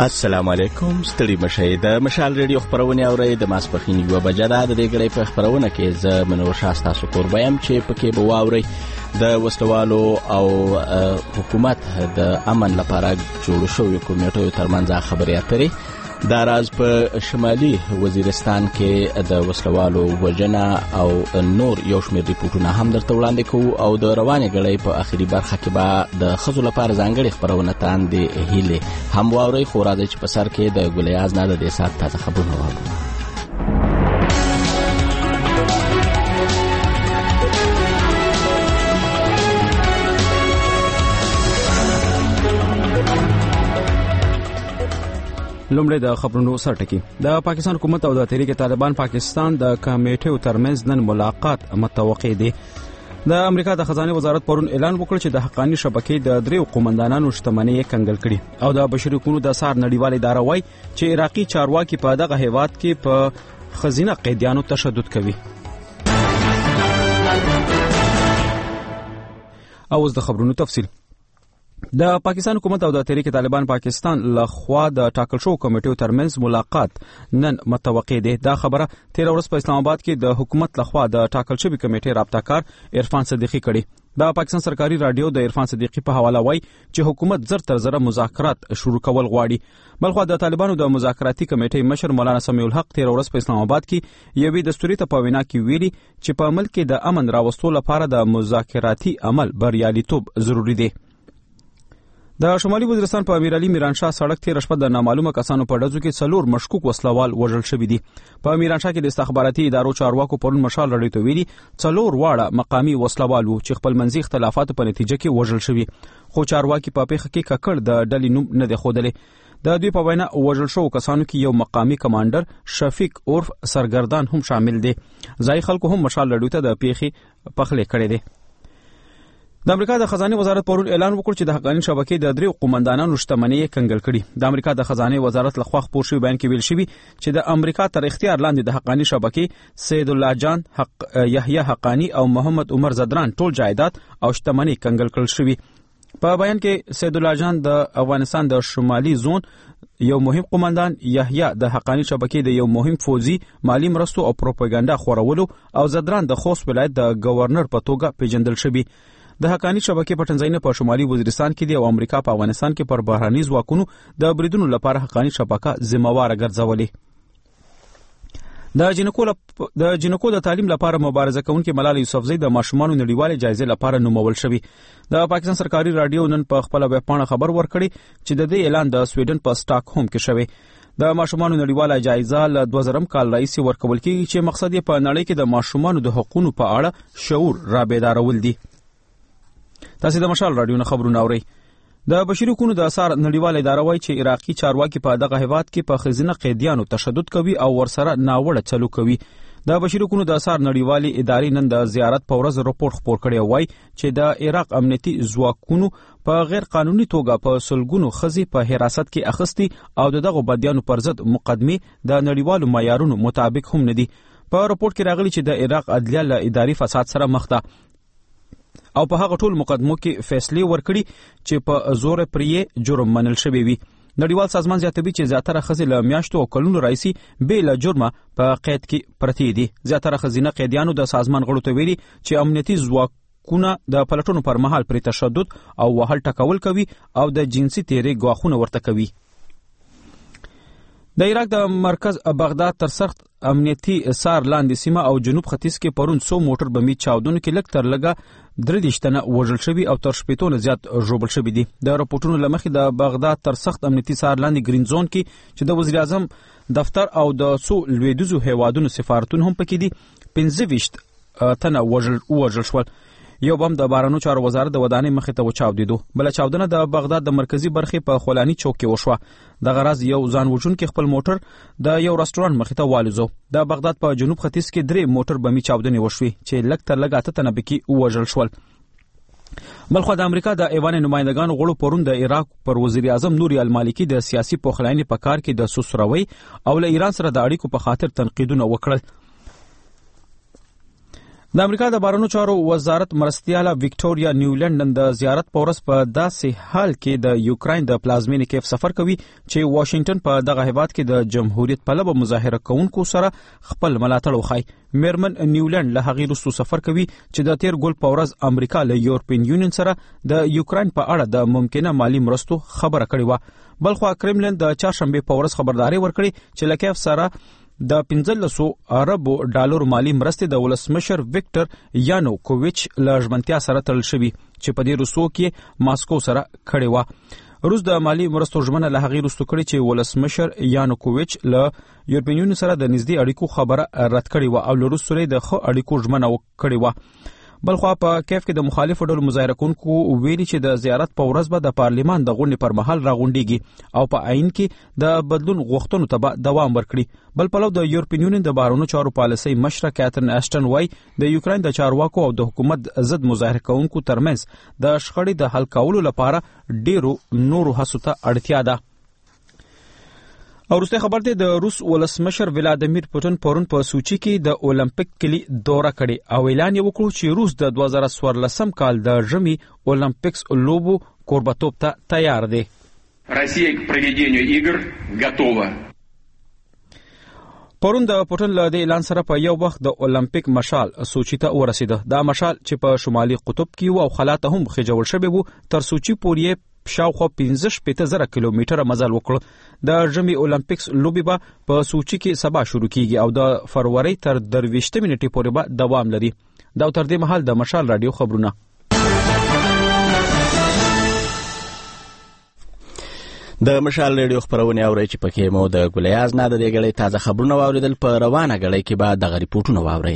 السلام علیکم، ستړي مشئ. د مشال ریډیو خبرونه اورئ. د ماسپښین 1 بجه ده. د دې غړي په خبرونه کې زه منور شاه تاسو قربا يم چې پکې به واورئ د وسلوالو او حکومت د امن لپاره جوړ شوی کمیټو ترمنځ خبرې اترې. دا راز په شمالي وزیرستان کې د وسلوالو وژنه او نور یو شمېر ریپورتونه هم درته وړاندې کوو او د روانې غړي په اخري برخه کې به د ښځو لپاره ځانګړي خبرونه تاندې هیلې هم واورئ. خو راځئ چې په سر کې د ګلیاز نه د دې ساعت تازه خبرونه واورو. لومړی د خبرونو سرټکی. د پاکستان حکومت او د تحریک طالبان پاکستان د کمیټو ترمنځ نن ملاقات متوقع دی. د امریکا د خزانه وزارت پرون اعلان وکړ چې د حقانی شبکې د 3 قومندانانو شتمنۍ کنګل کړي او د بشري حقوقو د سار نړیوال اداره وایي چې عراقي چارواکي په دغه هیواد کې په خزینه قیدیانو تشدد کوي. اوس د خبرونو تفصیل. د پاکستان حکومت او د تحریک طالبان پاکستان لخوا د ټاکل شو کمیټو ترمنځ ملاقات نن متوقع دی. دا خبره 13 ورځ په اسلام آباد کې د حکومت لخوا د ټاکل شوی کمیټې رابطه کار عرفان صدیقی کړي. د پاکستان سرکاري رادیو د عرفان صدیقی په حواله وایي چې حکومت زر تر زر مذاکرات شروع کول غواړي. بلخو د طالبانو د مذاکراتي کمیټې مشر مولانا سمیع الحق 13 ورځ په اسلام آباد کې یوې دستوري ته په وینا کې ویلي چې په ملک کې د امن راوستلو لپاره د مذاکراتي عمل بریالیتوب ضروری دی. د شمالي وزیرستان په امیر علي میرانشاه سړک 13 شپه د نامعلومه کسانو په ډزو کې 4 مشکوک وسلوال وژل شوي دي. په میرانشاه کې د استخباراتي ادارو چارواکو پرون مشال رادیو ته ویلي 4 واړه مقامي وسلوال وو چې خپل منځي اختلافاتو په نتیجه کې وژل شوي، خو چارواکي په پیښه کې ککړ د ډلې نوم نه دی ښودلی. د دوی په وینا وژل شو کسانو کې یو مقامي کمانډر شفیق عرف سرګردان هم شامل دی. ځای خلکو هم مشال رادیو ته د پیښې پخلې کړې دي. د امریکا د خزانه وزارت پرون اعلان وکړ چې د حقانی شبکې د 3 قومندانانو شتمنۍ کنګل کړي. د امریکا د خزانه وزارت لخوا خپور شوی بیان کې ویل شوی چې د امریکا تر اختیار لاندې د حقانی شبکې سید الله جان یحیی حقانی او محمد عمر زدران ټول جایداد او شتمنۍ کنګل کړل شوی. په بیان کې سید الله جان د افغانستان د شمالي زون یو مهم قومندان، یحیی د حقانی شبکې د یو مهم فوزي مالی مرستو او پروپاګاندا خورولو او زدران د خوست ولایت د گورنر په توګه پیژندل شوی. د حقانی شبکې پټنځایونه په شمالي وزیرستان کې دی او امریکا په افغانستان کې پر بهراني ځواکونو د بریدونو لپاره حقانی شبکه ذمہواره ګرځولې. د جنکو د تعلیم لپاره مبارزه کوونکې ملال یوسفزۍ د ماشومانو نړیوالې جایزې لپاره نومول شوی. د پاکستان سرکاري رادیو نن په خپل ویب پاڼه خبر ورکړي چې د دې اعلان د سویډن په سټاک هوم کې شوی. د ماشومانو نړیواله جایزه له 2000 کال راهیسې ورکول کېږي چې مقصد یې په نړۍ کې د ماشومانو د حقوقو په اړه شعور را بیدارول دي. تاسو د مشال رادیو نه خبرونه اورئ. د بشري حقوقو د اثار نړیوال اداره وایي چې عراقي چارواکي په دغه هیواد کې په خزینه قیدیانو تشدد کوي او ورسره ناوړه چلو کوي. د بشري حقوقو د اثار نړیوالې ادارې نن د زیارت په ورځ راپور خپور کړی وایي چې د عراق امنیتي ځواکونو په غیر قانوني توګه په سلګونو ښځې په حراست کې اخیستي او دغه بدیانو پر ضد مقدمې د نړیوالو معیارونو مطابق هم نه دي. په راپور کې راغلي چې د عراق عدلیه له اداري فساد سره مخ ده او په هغه ټول مقدمو کې فیصله ورکړي چې په زور پرې جرم منل شوی وي. نړیوال سازمان زیاتوي چې زیاتره ښځې له میاشتو او کلونو راځي بې له جرمه په قید کې پرتې دي. زیاتره ښځینه قیدیانو د سازمان غړو ته ویلي چې امنیتي ځواکونه د پلټونو پر مهال پرې تشدد او وهل ټکول کوي او د جنسي تیرې ګواښونه ورته کوي. د عراق د مرکز بغداد تر سخت امنیتي سار لاندې سیمه او جنوب ختیځ کې پرون 100 موټر بمي چاودنو کې لږ تر لږه 3 تنه وژل شوي او تر 70 زیات ژوبل شوي دي. د راپورټونو له مخې د بغداد تر سخت امنیتي سار لاندې گرین زون کې چې د وزیر اعظم دفتر او د څو لویدیځو هیوادونو سفارتونه هم پکې دي. 15 تنه وژل شول. یو بم د بارانو چارو وزارت د ودانۍ مخې ته وچاودېدو. بل چاودنه د بغداد د مرکزی برخې په خولاني چوک کې وشوه. د غرض یو ځان وژونکي خپل موټر د یو رستورانت مخې ته والوزو. د بغداد په جنوب ختیځ کې 3 موټر بمي چاودنې وشوي چې لږ تر لږه 8 تنه پکې وژل شول. بلخو د امریکا د ایوان نمائندګانو غړو پرون د عراق پر وزیر اعظم نوری المالکی د سیاسي پوخلاینې په کار کې د سوسروي او له ایران سره د اړیکو په خاطر تنقیدونه وکړل. د امریکا د بهرنیو چارو وزارت مرستیاله وکټوریا نیولند نن د زیارت پورس په داسې حال کې د یوکرين د پلازمینې کیف سفر کوي چې واشنگټن په دغه هیواد کې د جمهوریت پلوه مظاهره کوونکو سره خپل ملاتړ وخی. میرمن نیولند له هغې وروسته سفر کوي چې د تیر ګل په ورځ امریکا له یورپین یونین سره د یوکرين په اړه د ممکنه مالی مرستو خبره کړې و. بلخو کرملین د چهارشنبه په ورځ خبرداري ورکړي چې له کیف سره د 1500 اربو ډالر مالی مرستې د ولسمشر وکټر یانوکوویچ له ژمنتیا سره تړل شوی چې په دې روسو کې ماسکو سره کړي و. روس د مالی مرستو ژمنه له هغې وروسته کړې چې ولسمشر یانوکوویچ له یورپین یونین سره د نږدې اړیکو خبره رد کړې و او له روس سره د ښه اړیکو ژمنه کړې و. بلخو په کیف کې د مخالفو ډلو مظاهره کوونکو ویلي چې د زیارت په ورځ به د پارلیمان د غونډې پر مهال راغونډيږي او په عین کې د بدلون غوښتنو ته دوام ورکړي. بل پلو د یورپین یونین د بهرنیو چارو پالیسۍ مشره کاترین اشټن وای د یوکرين د چارواکو او د حکومت ضد مظاهره کوونکو ترمنځ د شخړې د حل کولو لپاره ډیرو نورو هڅو ته اړتیا ده. او وروسته خبر دی د روس ولسمشر ولادیمیر پوتین پرون په سوچي کې د اولمپیک کلی دوره کړې او اعلان یې وکړ چې روس د 2014 کال د ژمي اولمپیکس لوبو کوربتوب ته تیار دی. روسیا к проведению игр готова. پرون د پوتین له دې اعلان سره په یو وخت د اولمپیک مشال سوچي ته ورسېده. دا مشال چې په شمالي قطب کې او خلاته هم خجول شوی وو تر سوچي پورې شاوخوا 15,000 کیلومتره مزل وکړ. د ژمي اولمپیکس لوبي به په سوچي کې سبا شروع کیږي او د فروری تر 23 نیټې پورې به دوام لري. دا تر دې مهال د مشال رادیو خبرونه. د مشال رادیو خبرونه اوري چې پکې مو د ګلیاز نه د دې غړې تازه خبرونه واوریدل. په روانه غړې کې به د ریپورتونه واوري.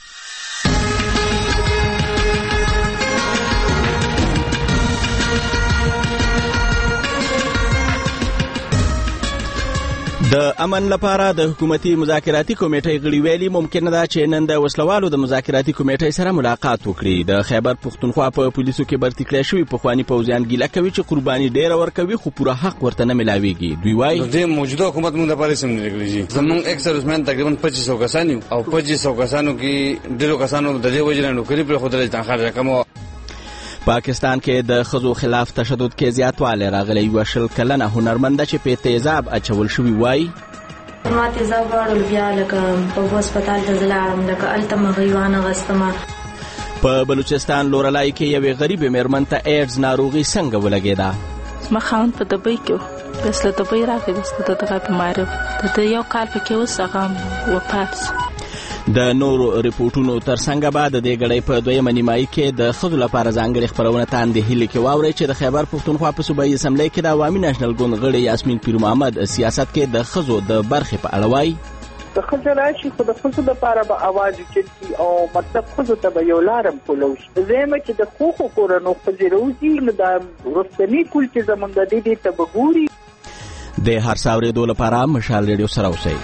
د امن لپاره د حکومتي مذاکراتي کمیټې غړي ویلي ممکنه ده چې نن د وسلوالو د مذاکراتي کمیټې سره ملاقات وکړي. د خیبر پښتونخوا په پولیسو کې برتي کړی شوی پخوانی پوځیان ګیله کوي چې قرباني ډیره ورکوي خو پوره حق ورته نه ملاويږي. دوی وایي د موجوده حکومت موږ د پالیسي نه لګیږي. زموږ اکثر تقریبا 2500 کسان او 2500 کسانو کې ډیرو کسانو د دې وجه نه نوکری پر خودلې تنخواه رقم. پاکستان کې د خزو خلاف تشدد کې زیاتوالی راغلی. یو شل کلنه هنرمنده چې په تیزاب اچول شوی وایي ما تیزاب واړل بیا لکه په هسپتال ته ځلاړم لکه هلته مې غیوانه غستمه. په بلوچستان لورلای کې یوې غریبې مېرمن ته ایډز ناروغي څنګه ولګېده؟ زما خاوند په دبۍ کې و بس له دبۍ راغی بس د دغه بیماري د یو کال پکې اوس هغه وفات شو. د نورو ریپورتونو ترڅنګ به د دې غړې په دویمه نیمایي کې د خزو لپاره ځانګړي خبرونه تاندې هلي کې واوري چې د خیبر پښتونخوا په صوبایي اسمبلی کې د عوامي نېشنل ګوند غړي یاسمین پیر محمد سیاست کې د خزو د برخې په اړه وایي د خزو راشي خو د خزو لپاره به اواز چلتي او مطلب خزو ته به یو لارم کولوش زموږ چې د خوخو کورونو خزروزي د رستنی کول چې زمونږ د دې ته بګوري. د هر څاورې دوه لپاره مشال ریډیو سره اوسئ.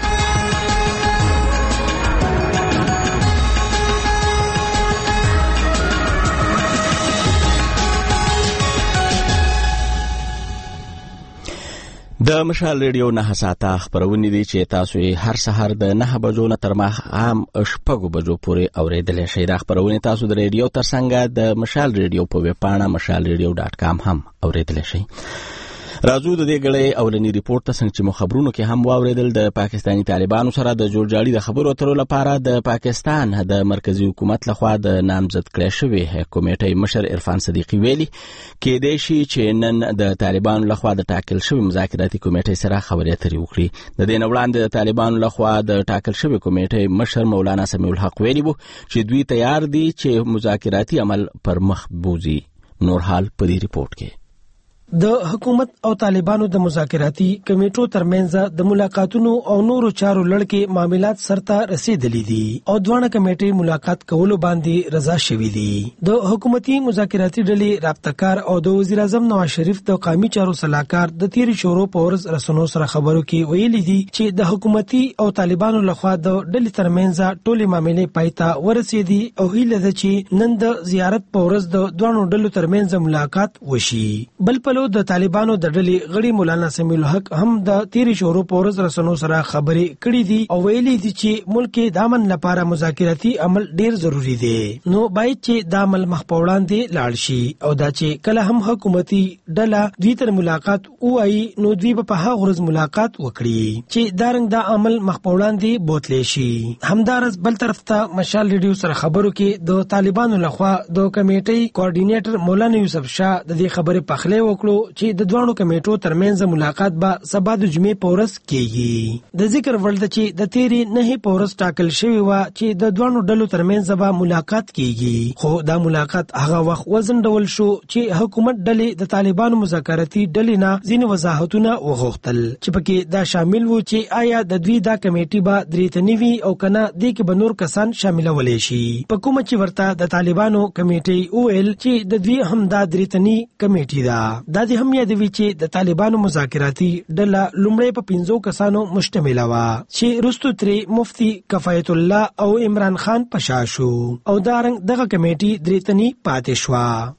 د مشال ریډیو 9 ساعته خبرونه دي چې تاسو هر سحر د 9 بجو نه تر ماښام 6 بجو پورې اوریدل شئ. دا خبرونه تاسو د ریډیو ترڅنګ د مشال ریډیو په ویب پاڼه mashalradio.com هم اوریدل شئ. راځو د دې غړې اولنی ریپورت ته څنګه چې خبرونو کې هم واوریدل. د پاکستانی طالبانو سره د جوړجاړي د خبرو اترو لپاره د پاکستان د مرکزی حکومت لخوا د نامزد کړی شوی کمیټې مشر عرفان صدیقی ویلي کې د شي چې نن د طالبانو لخوا د ټاکل شوی مذاکراتي کمیټې سره خبرې اترې وکړي. د دې نه وړاندې د طالبانو لخوا د ټاکل شوی کمیټې مشر مولانا سمیع الحق ویلي وو چې دوی تیار دي چې مذاکراتي عمل پر مخ بوزي. نور حال په دې ریپورت کې د حکومت او طالبانو د مذاکراتي کمیټو ترمنځ د ملاقاتونو او نورو چارو لړکې معاملات سرته رسیدلي دي او دوه کمیټې ملاقات کولو باندې رضا شوې دي. د حکومتي مذاکراتي ډلې رابطه‌کار او د وزیر اعظم نواز شریف د قومي چارو صلاحکار د تیر شورو په ورځ رسنیو سره خبرو کې ویلي دي چې د حکومتي او طالبانو لخوا د ډلې ترمنځ ټولې معاملې پایته ورسېدي او هیله ده چې نن د زیارت په ورځ د دوه ډلو ترمنځ ملاقات وشي. بل په د طالبانو د ډلې غړي مولانا سمیع الحق هم د تیری شورو پورز رسنو سره خبرې کړې دي او ویلي دي چې ملک د امن لپاره مذاکراتي عمل ډیر ضروری دی. نو باید چې د عمل مخ په وړاندې لاړ شي او دا چې کله هم حکومتي ډله دوی تر ملاقات وایي نو دوی په هغه ورځ ملاقات وکړي چې دارنګ د عمل مخ په وړاندې بوتلی شي. همدارس بل طرف ته مشال ریډیو سره خبرو کې د طالبانو لخوا د کمیټې کوارډینیټر مولانا یوسف شاه د دې خبرې پخلی وکړو چې د دوانو کمیټو ترمنځ ملاقات به سبا د جمعې په ورځ کیږي. د ذکر وړ ده چې د تیری نه په ورځ ټاکل شوی و چې د دوانو ډلو ترمنځ به ملاقات کیږي، خو دا ملاقات هغه وخت وزندول شو چې حکومت ډلې د طالبانو مذاکراتي ډلې نه ځینې وضاحتونه وغوښتل چې پکې دا شامل وو چې آیا د دوی دا کمیټي به درې تنې وي او کنه دې کې به نور کسان شاملولی شي. په کومه چې ورته د طالبانو کمیټې وویل چې د دوی هم دا درې تنې کمیټي ده. دا دې هم یادوي چې د طالبانو مذاکراتي ډله لومړی په 15 کسانو مشتمله وه چې وروستو ترې مفتي کفایت الله او عمران خان په شا شو او دارنګ دغه کمیټي درې تنې پاتې شوه.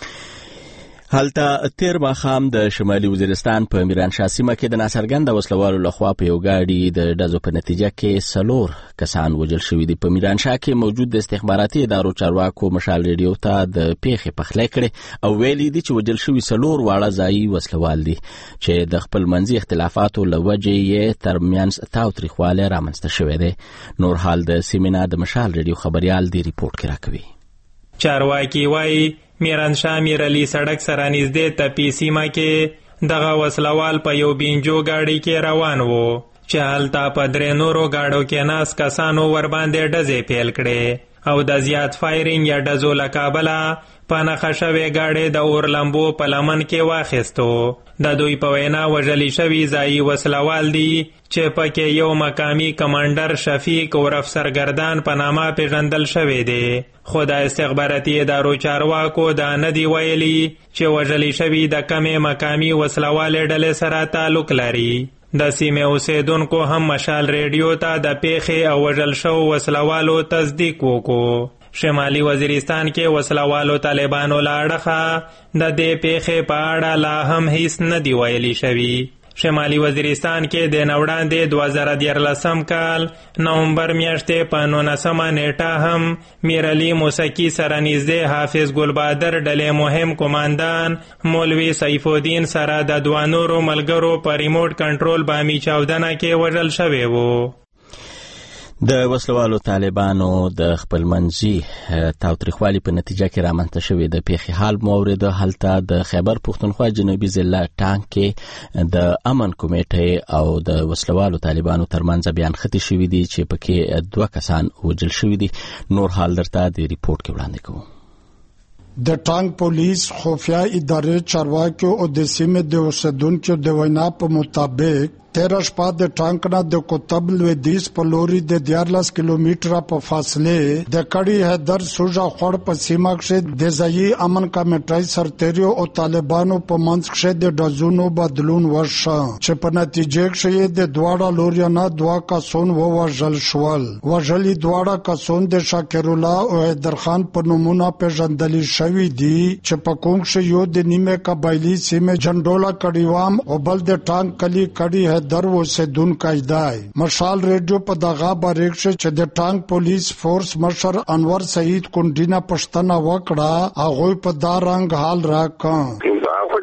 هلته تیر ماښام د شمالي وزیرستان په میرانشاه سیمه کې د ناڅرګنده وسلوالو لخوا په یو ګاډي د ډزو په نتیجه کې 4 کسان وژل شوي دي. په میرانشاه کې موجود د استخباراتي ادارو چارواکو مشال ریډیو ته د پیښې پخلی کړې او ویلي دي چې وژل شوي 4 واړه ځایي وسلوال دي چې د خپل منځي اختلافاتو له وجې یې ترمنځ تاوتریخوالی رامنځته شوی دی. نور حال د سیمې نه د مشال ریډیو خبریال دی ریپورټ کې راکوي. چارواکي وایي میرانشاه میرعلی سړک سره نږدې تپی سیمه کې دغه وسلوال په یو بینجو گاډي کې روان وو چې هلته په 3 نورو گاډو کې ناس کسانو ورباندې ډزې پیل کړې او د زیات فایرینګ یا ډزو له کابله په نښه شوې گاډي د اور لمبو په لمن کې واخیستو. د دوی په وینا وژلي شوي ځایي وسلوال دي چې پکې یو مقامی کمانډر شفیق او افسر ګردان په نامه پیژندل شوی دی، خو د استخباراتي ادارو چارواکو دا نه دی ویلي چې وژلي شوي د کمې مقامی وسلوالې ډلې سره تعلق لري. د سیمې اوسیدونکو هم مشال ریډیو ته د پیښې او وژل شوو وسلوالو تصدیق وکړو. شمالي وزیرستان کې وسلوالو طالبانو له اړخه د دې پیښې په اړه لا هم هیڅ نه دی ویلي شوي. شمالي وزیرستان کې د نوړاندې 2014 کال نومبر میاشتې په 19 نیټه هم میرعلی موسکی سره نږدې حافظ ګلبادر ډلې مهم قوماندان مولوي سیف الدین سره د 2 نورو ملګرو په ریموټ کنټرول بامی چاودنه کې وژل شوی وو. د وسلوالو طالبانو د خپل منځي تاوتریخوالي په نتیجه کې رامنځته شوی د پیښې حال مورد هلته د خیبر پښتونخوا جنوبي ضلع ټانک کې د امن کمیټې او د وسلوالو طالبانو ترمنځ بیان خطي شوی دي چې پکې 2 کسان وژل شوي دي. نور حال درته د ریپورټ کې وړاندې کوو. د ټانک پولیس خفیه ادارې چارواکو او د سیمې د اوسیدونکو د وینا په مطابق 13 شپه د ټانک نه د کوتب لویدیځ په لوري د 14 کیلومتره په فاصله د کړي هدر سوجا خور په سیمه کې د ځایي امن کمیټې سرتیرو او طالبانو په منځ کې د ډزونو بدلون وشو چې په نتیجه کې د دواړه لوري نه 2 کسان وژل شول. وژلي دواړه کسان د شاکر الله او حیدر خان په نومونو پیژندل شوی دي چې په کوم کې یو د نیمه قبایلی سیمه جندولا کډیوام او بل د ټانک کلی کړي در وسیدون کایدای. مشال ریډیو په دغه باریک چې د ټانک پولیس فورس مشر انور سعید کونډینا پښتنه وکړه هغه په دا رنگ حال راکړ.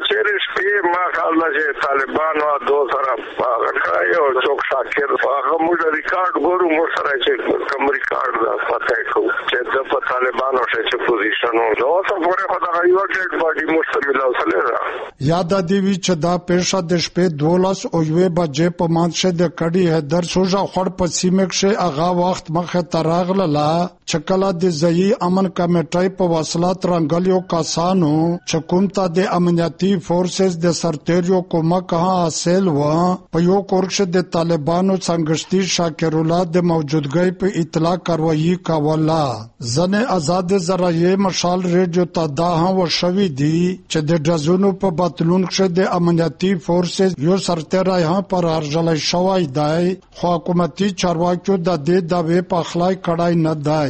ما خیال ده چې طالبانو دو سره راغلی او څوک شاکر هغه موږ ریکارډ ګورو موږ سره چې کوم ریکارډ دا پته کوو چې د په طالبانو چې پوزیشن نو څه پورې خدای یو ډېر باډي مستمل اوسله را یاد دی چې دا پېښه د شپې 12 او 1 بجې په مانشه د کډي هدر سوجا خړ په سیمه کې هغه وخت مخه تراغله چکلا د ځای امن کمیټې په وسلات رنگلیو کسانو چکم ته د امنیتي فورسز د سرتیرو کومک حاصل و په یو کورکش د طالبانو څنګهشتي شاکر الله د موجودګۍ په اطلاع کاروایی کوله. ځنه آزاد ذرایع مشال ریډیو ته دا هم وشوي دي چې د ډزونو په بدلون کې د امنیتي فورسز یو سرتیر هم پر ارجل شوی دی خو حکومتي چارواکو د دې داوی په خلای کړای نه دی.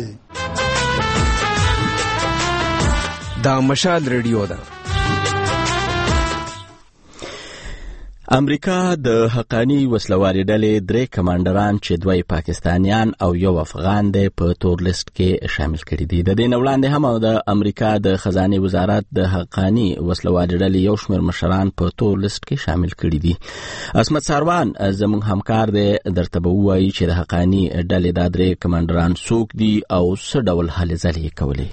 دا مشال ریډیو ده. امریکا د حقانی وسلوالې ډلې 3 کمانډران چې 2 پاکستانیان او 1 افغان دی په تور لیست کې شامل کړي دي. د دې نه وړاندې هم د امریکا د خزانه وزارت د حقانی وسلوالې ډلې یو شمېر مشران په تور لیست کې شامل کړي دي. عصمت ساروان زموږ همکار دی، درته به وایي چې د حقانی ډلې د 3 کمانډران څوک دي او څه ډول هلې ځلې کولې.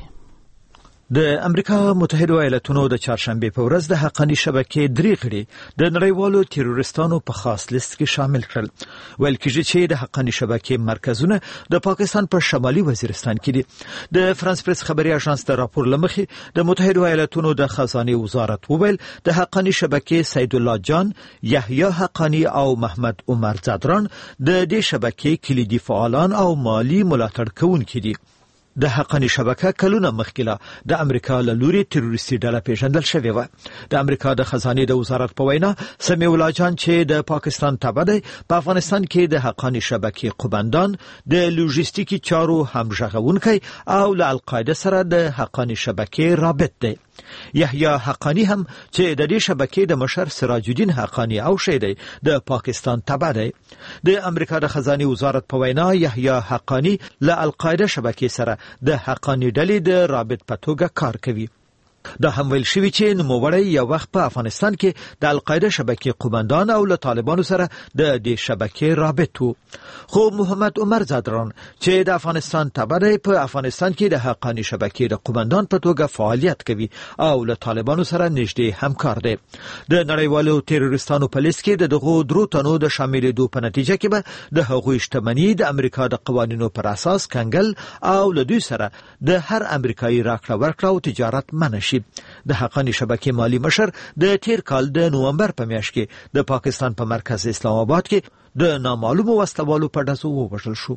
د امریکا متحده ایالاتونو د چهارشنبه په ورځ د حقانی شبکې 3 غړي د نړیوالو تیرورستانو په خاص لیست کې شامل کړل. ویل کېږي چې د حقانی شبکې مرکزونه د پاکستان په شمالي وزیرستان کې دي. د فرانس پریس خبري اژانس د راپور لمخې د متحده ایالاتونو د خزانه وزارت وویل د حقانی شبکې سید الله جان، یحیی حقانی او محمد عمر زادران د دې شبکې کلیدي فعالان او مالی ملاتړ کوونکي دي. د حقانی شبکه کلونه مخکې د امریکا له لوري تروریستي ډله پیژندل شوې و. د امریکا د خزانه د وزارت په وینا سمیع الله جان چې د پاکستان تابع دی په افغانستان کې د حقانی شبکې قومندان، د لوجستیکي چارو همغږونکی او له القاعده سره د حقانی شبکې رابط دی. یحیی حقانی هم چې د دې شبکې د مشر سراج الدین حقانی او شیدی د پاکستان تابع دی. د امریکا د خزانه وزارت په وینا یحیی حقانی له القاعده شبکې سره د حقانی ډلې د رابط په توګه کار کوي. دا هم ویل شوی چې نوموړی یو وخت په افغانستان کې د القاعده شبکې قومندان او له طالبانو سره د دې شبکې رابط وو. خو محمد عمر زادران چې د افغانستان تابع دی په افغانستان کې د حقانی شبکې د قومندان په توګه فعالیت کوي او له طالبانو سره نږدې همکار دی. د نړیوالو تیرورستانو په لیست کې د دغو 3 تنو د شاملېدو په نتیجه کې به د هغوی شتمني د امریکا د قوانینو پر اساس کنګل او له دوی سره د هر امریکایي راکړه ورکړه او تجارت منع شي. د حقانی شبکې مالی مشر د تیر کال د نومبر په میاشت کې د پاکستان په مرکز اسلام آباد کې د نامعلومو وسلوالو په ډزو ووژل شو.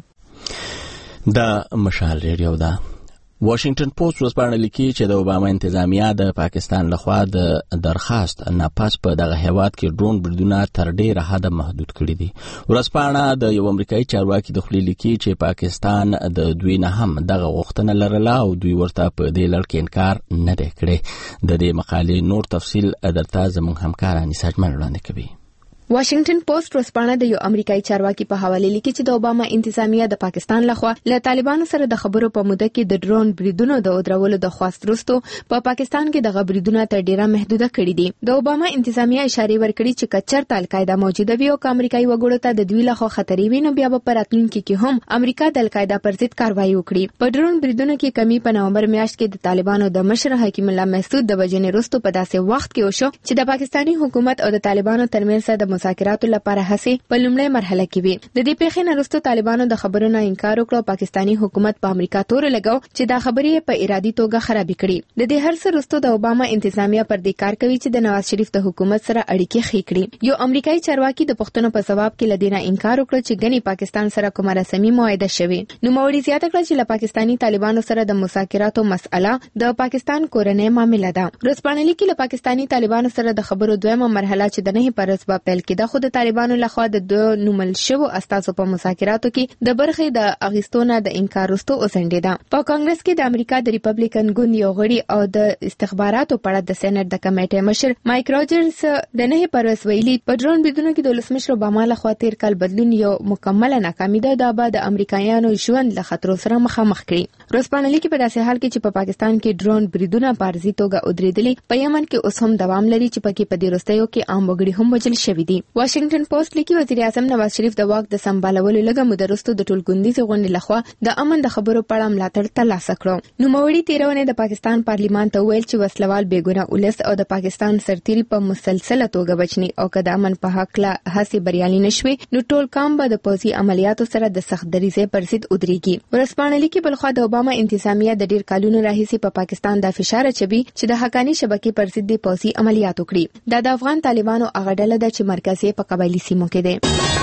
د مشال ریډیو ده. واشنگټن پوسټ ورځپاڼه لیکي چې د اوباما انتظامیه د پاکستان لخوا د درخواست نه پس په دغه هیواد کې ډرون بریدونه تر ډیره حد محدود کړي دي. ورځپاڼه د یو امریکایي چارواکي د خولې لیکي چې پاکستان د دوی نه هم دغه غوښتنه لرله او دوی ورته په دې لړ کې انکار نه دی کړی. د دې مقالې نور تفصیل درته زموږ همکار انیسا اجمل وړاندې کوي. واشنگټن پوسټ ورځپاڼه د یو امریکایي چارواکي په حواله لیکي چې د اوباما انتظامیه د پاکستان لخوا له طالبانو سره د خبرو په موده کې د ډرون بریدونو د درولو د خواست وروسته په پاکستان کې د بریدونو تر ډیره محدوده کړي دي. د اوباما انتظامیه اشاره ورکړي چې کچرته القاعده موجوده وي او امریکایي وګړو ته د دوی لخوا خطرې وي نو بیا په راتلونکي کې هم امریکا د القاعده پر ضد کاروایی وکړي. په ډرون بریدونو کې کمی په نومبر میاشت کې د طالبانو د مشر حکیم الله محسود د وجنې وروسته په داسې وخت کې وشو چې د پاکستاني حکومت او د طالبانو ترمنځ د مذاکراتو لپاره هڅې په لومړۍ مرحله کې وي. د دې پیښې نه وروسته طالبانو د خبرو نه انکار وکړ. پاکستاني حکومت په امریکا تور لګاو چې دا خبرې په ارادي توګه خرابې کړي. د دې هر څه وروسته د اوباما انتظامیه پر دې کار کوي چې د نواز شریف د حکومت سره اړیکې ښې کړي. یو امریکایي چارواکي د پښتنو په جواب کې لدینه انکار وکړ چې ګنې پاکستان سره کومه رسمي معاهده شوی. نو موري زیاته کړ چې له پاکستاني طالبانو سره د مذاکراتو مسأله د پاکستان کورنۍ معاملې ده. ورځپاڼه لیکي له پاکستاني طالبانو سره د خبرو دویمه مرحله چې د نه پر اسباب پیل کېده خو د طالبانو لخوا د نومل شوو استازو په مذاکراتو کې د برخې د اغیستونه د انکار وروسته وسنډیده. په کانګرس کې د امریکا د ریپبلیکن ګوند یو غړي او د استخباراتو په اړه د سېنات د کمیټې مشر مایک راجرز د نه پروس ویلي په ډرون بریدونو کې د ولسمشر اوباما لخوا تیر کال بدلون یو مکمله ناکامي ده. دا به د امریکایانو ژوند له خطر سره مخامخ کړي. ورځپاڼه لیکي په داسې حال کې چې په پاکستان کې ډرون بریدونه په ارزي توګه ودرېدلي، په یمن کې اوس هم دوام لري چې پکې په دې وروستیو کې عام وګړي هم وژل شوي دي. واشنگټن پوسټ لیکي وزیر اعظم نواز شریف د واک د سمبالولو لږه موده وروسته د ټولګوندیزې غونډې لخوا د امن د خبرو په اړه ملاتړ ترلاسه کړ. نوموړي تیرونه د پاکستان پارلیمان ته ویل چې وسلوال بېګناه ولس او د پاکستان سرتیري په مسلسله توګه بچني او که د امن په حق لا هڅې بریالي نشوي نو ټول کام به د پوځي عملیاتو سره د سخت دریځۍ پر ضد ودرېږي. ورځپاڼه لیکي بلخوا د اوباما انتظامیه د ډیر کلونو راهیسې په پاکستان د فشار چوي چې د حقانی شبکې پر ضد پوځي عملیات وکړي. دا د افغان طالبانو هغه ډله ده چې مرکزي په قبایلی سیمو کې ده.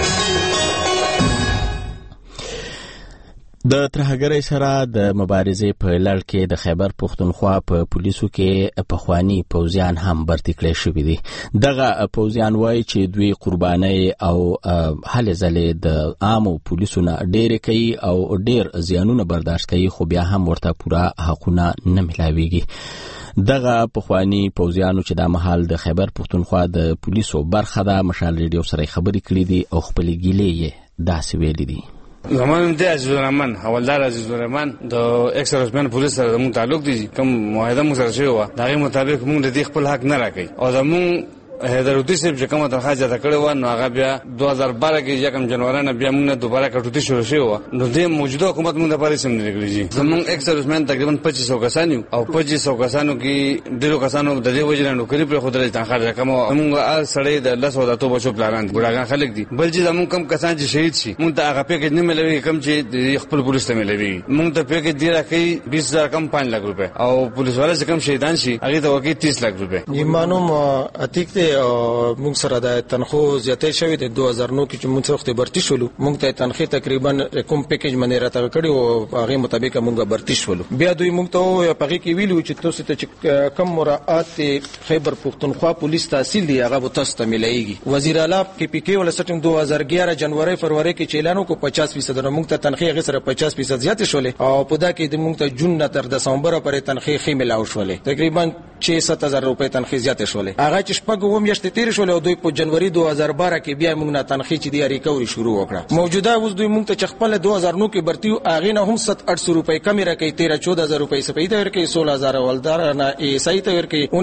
د ترهګرۍ سره د مبارزې په لړ کې د خیبر پښتونخوا په پولیسو کې پخوانی پوځیان هم برتي کړي شوي دي. دغه پوځیان وایي چې دوی قرباني او هلې ځلې د عامو پولیسو نه ډېرې کوي او ډېر زیانونه برداشت کوي خو بیا هم ورته پوره حقونه نه ملاويږي. دغه پخوانی پوځیانو چې د مهال د خیبر پختونخوا د پولیسو برخه ده مشال ریډیو سره خبرې کړې دي او خپل ګیلې یې داسې ویلي دي. زمان د عزیز الرحمن حوالدار عزیز الرحمن د ایکسرسمن پولیس سره موږ تعلق دي کوم معاهده مو سره شوی و دغه مطابق موږ د خپل حق نه راکړي او زمون هدرودی صاحب چې کومه تنخواه زیاته کړې و نو هغه بیا 2012 کې 1 جنوري نه بیا موږ دوباره کټوتی شروع شو نو د موجوده حکومت موږ د پالیسم نه لګیږي زمون ایکسرسمن تقریبا 2500 کسان او 2500 کسانو کې ډیرو کسانو د دې وجه نه نوکری پر خودلې تنخواه رقم موږ ال سړی د 10 بچو پلان دي ګډاګان خلک دي بل چې زمون کم کسان چې شهید شي موږ ته هغه پیکج نه ملوي کم چې خپل پولیس ته ملوي موږ ته پیکج دی راکې 20000 کم 5 لک روپے او پولیس والے چې کم شهیدان شي هغه ته ورکې 30 لک روپے ایمانو اتیک ته سره د تنخو زیاتې شوې د 2009 کې چې موږ څوخته برتی شولو موږ ته تنخې تقریبا کوم پیکج باندې راته کړی او هغه مطابق موږ برتی شولو بیا دوی موږ ته په هغه کې ویلو چې تاسو ته کم مراعات خیبر پختونخوا پولیس تحصیل دی هغه به تاسو ته ملایږي وزیر اعلی کې پی کې ول سټم 2011 جنوري فروری کې اعلان وکړ 50% موږ ته تنخې هغه سره 50% زیات شولې او په دا کې د موږ ته جون نه تر دسمبر پورې تنخې خې ملاو شولې تقریبا 6-7000 روپے تنخې زیات شولې هغه چې شپږ و میاشتې تیر شولې دوی په جنوري 2012 کې بیا موږ نه تنخې چې دی ریکوري شروع وکړه موجوده اوس دوی موږ ته خپل 2009 کې برتیو اغه نه هم 700 روپے کمی راکې 13-14000 روپے سپېد ورکې 16000 ولدار نه ایسای ته ورکې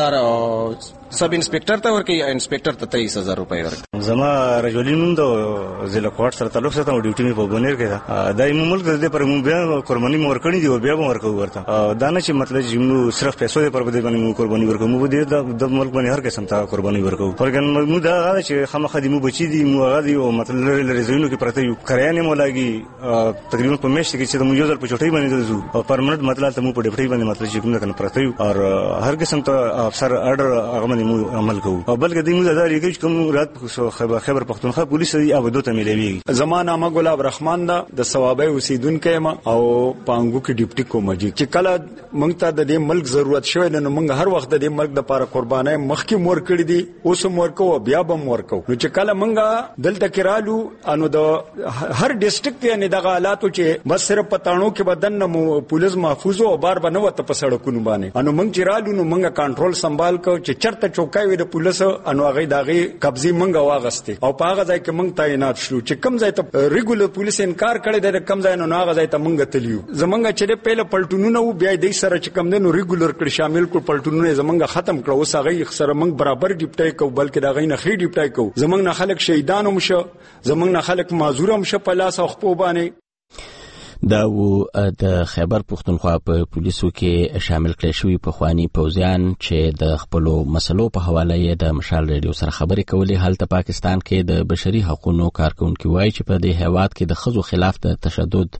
19000 سب انسپکټر ته ورکې انسپکټر ته 23000 روپے ورکې زما رجولین د ضلع کوټ سره تعلق سره ډیوټي په بونیر کې دا د ملک د پر مو بیا قرباني مور کړی دی بیا به ورکو ورته دا نه چې مطلب چې موږ صرف پیسو پر بده باندې مو قرباني ورکو مو د ملک باندې هر قسم ته قرباني ورکو فرګن مو دا چې خامخ دي مو بچی دي مو غادي او مطلب لري زینو کې پرته یو کریانه مولاګي تقریبا په میشت کې چې مو یو ځل په چټي باندې دزو او پرمننت مطلب ته مو په ډیپټي باندې مطلب چې کوم کنه پرته یو او هر قسم ته افسر اورډر هغه باندې مو عمل کوو او بلکې د موږ د ریګج کوم رات خیبر پختونخوا پولیس دی او دوته ملوي زمانہ ما ګلاب رحمان دا د ثوابه اوسیدونکو ما او پانګو کې ډیپټي کومجي چې کله موږ ته د دې ملک ضرورت شوی نو موږ هر وخت د دې ملک د لپاره قربانای مخکې مور کړی دي اوس مور کو بیا به مور کو نو چې کله موږ دلته کرالو انو د هر ډیسټریکټ یعنی د حالاتو چې بس صرف پټانو کې بدن مو پولیس محفوظ او بار بنوت په سړکونو باندې انو موږ چې رالو نو موږ کنټرول سنبال کو چې چرته چوکای وي د پولیس انو هغه دغه قبضه موږ واغسته او په هغه ځای کې موږ تعینات شو چې کم ځای ته ریګولر پولیس انکار کړی د کم ځای نو هغه ځای ته موږ تلیو زمونږ چې په پلټونونو بیا د سره چې کم دنو ریګولر کړ شامل کړ پلټونونه زمونږ ختم کړ اوس هغه سره موږ برابر ډیپټای کو بلکې دا غي نه خې ډیپټای کو زمونږ نه خلک شهیدانو مشه زمونږ نه خلک معذورم شه په لاس او خپو باندې دا و د خیبر پختونخوا په پولیسو کې شامل کړي شوی په خواني پوزیان چې د خپل مسلو په حواله یې د مشال ریډیو سره خبرې کولې حالت پاکستان کې د بشري حقوقو کارکونکو وایي چې په دې هیواد کې د خزو خلاف د تشدد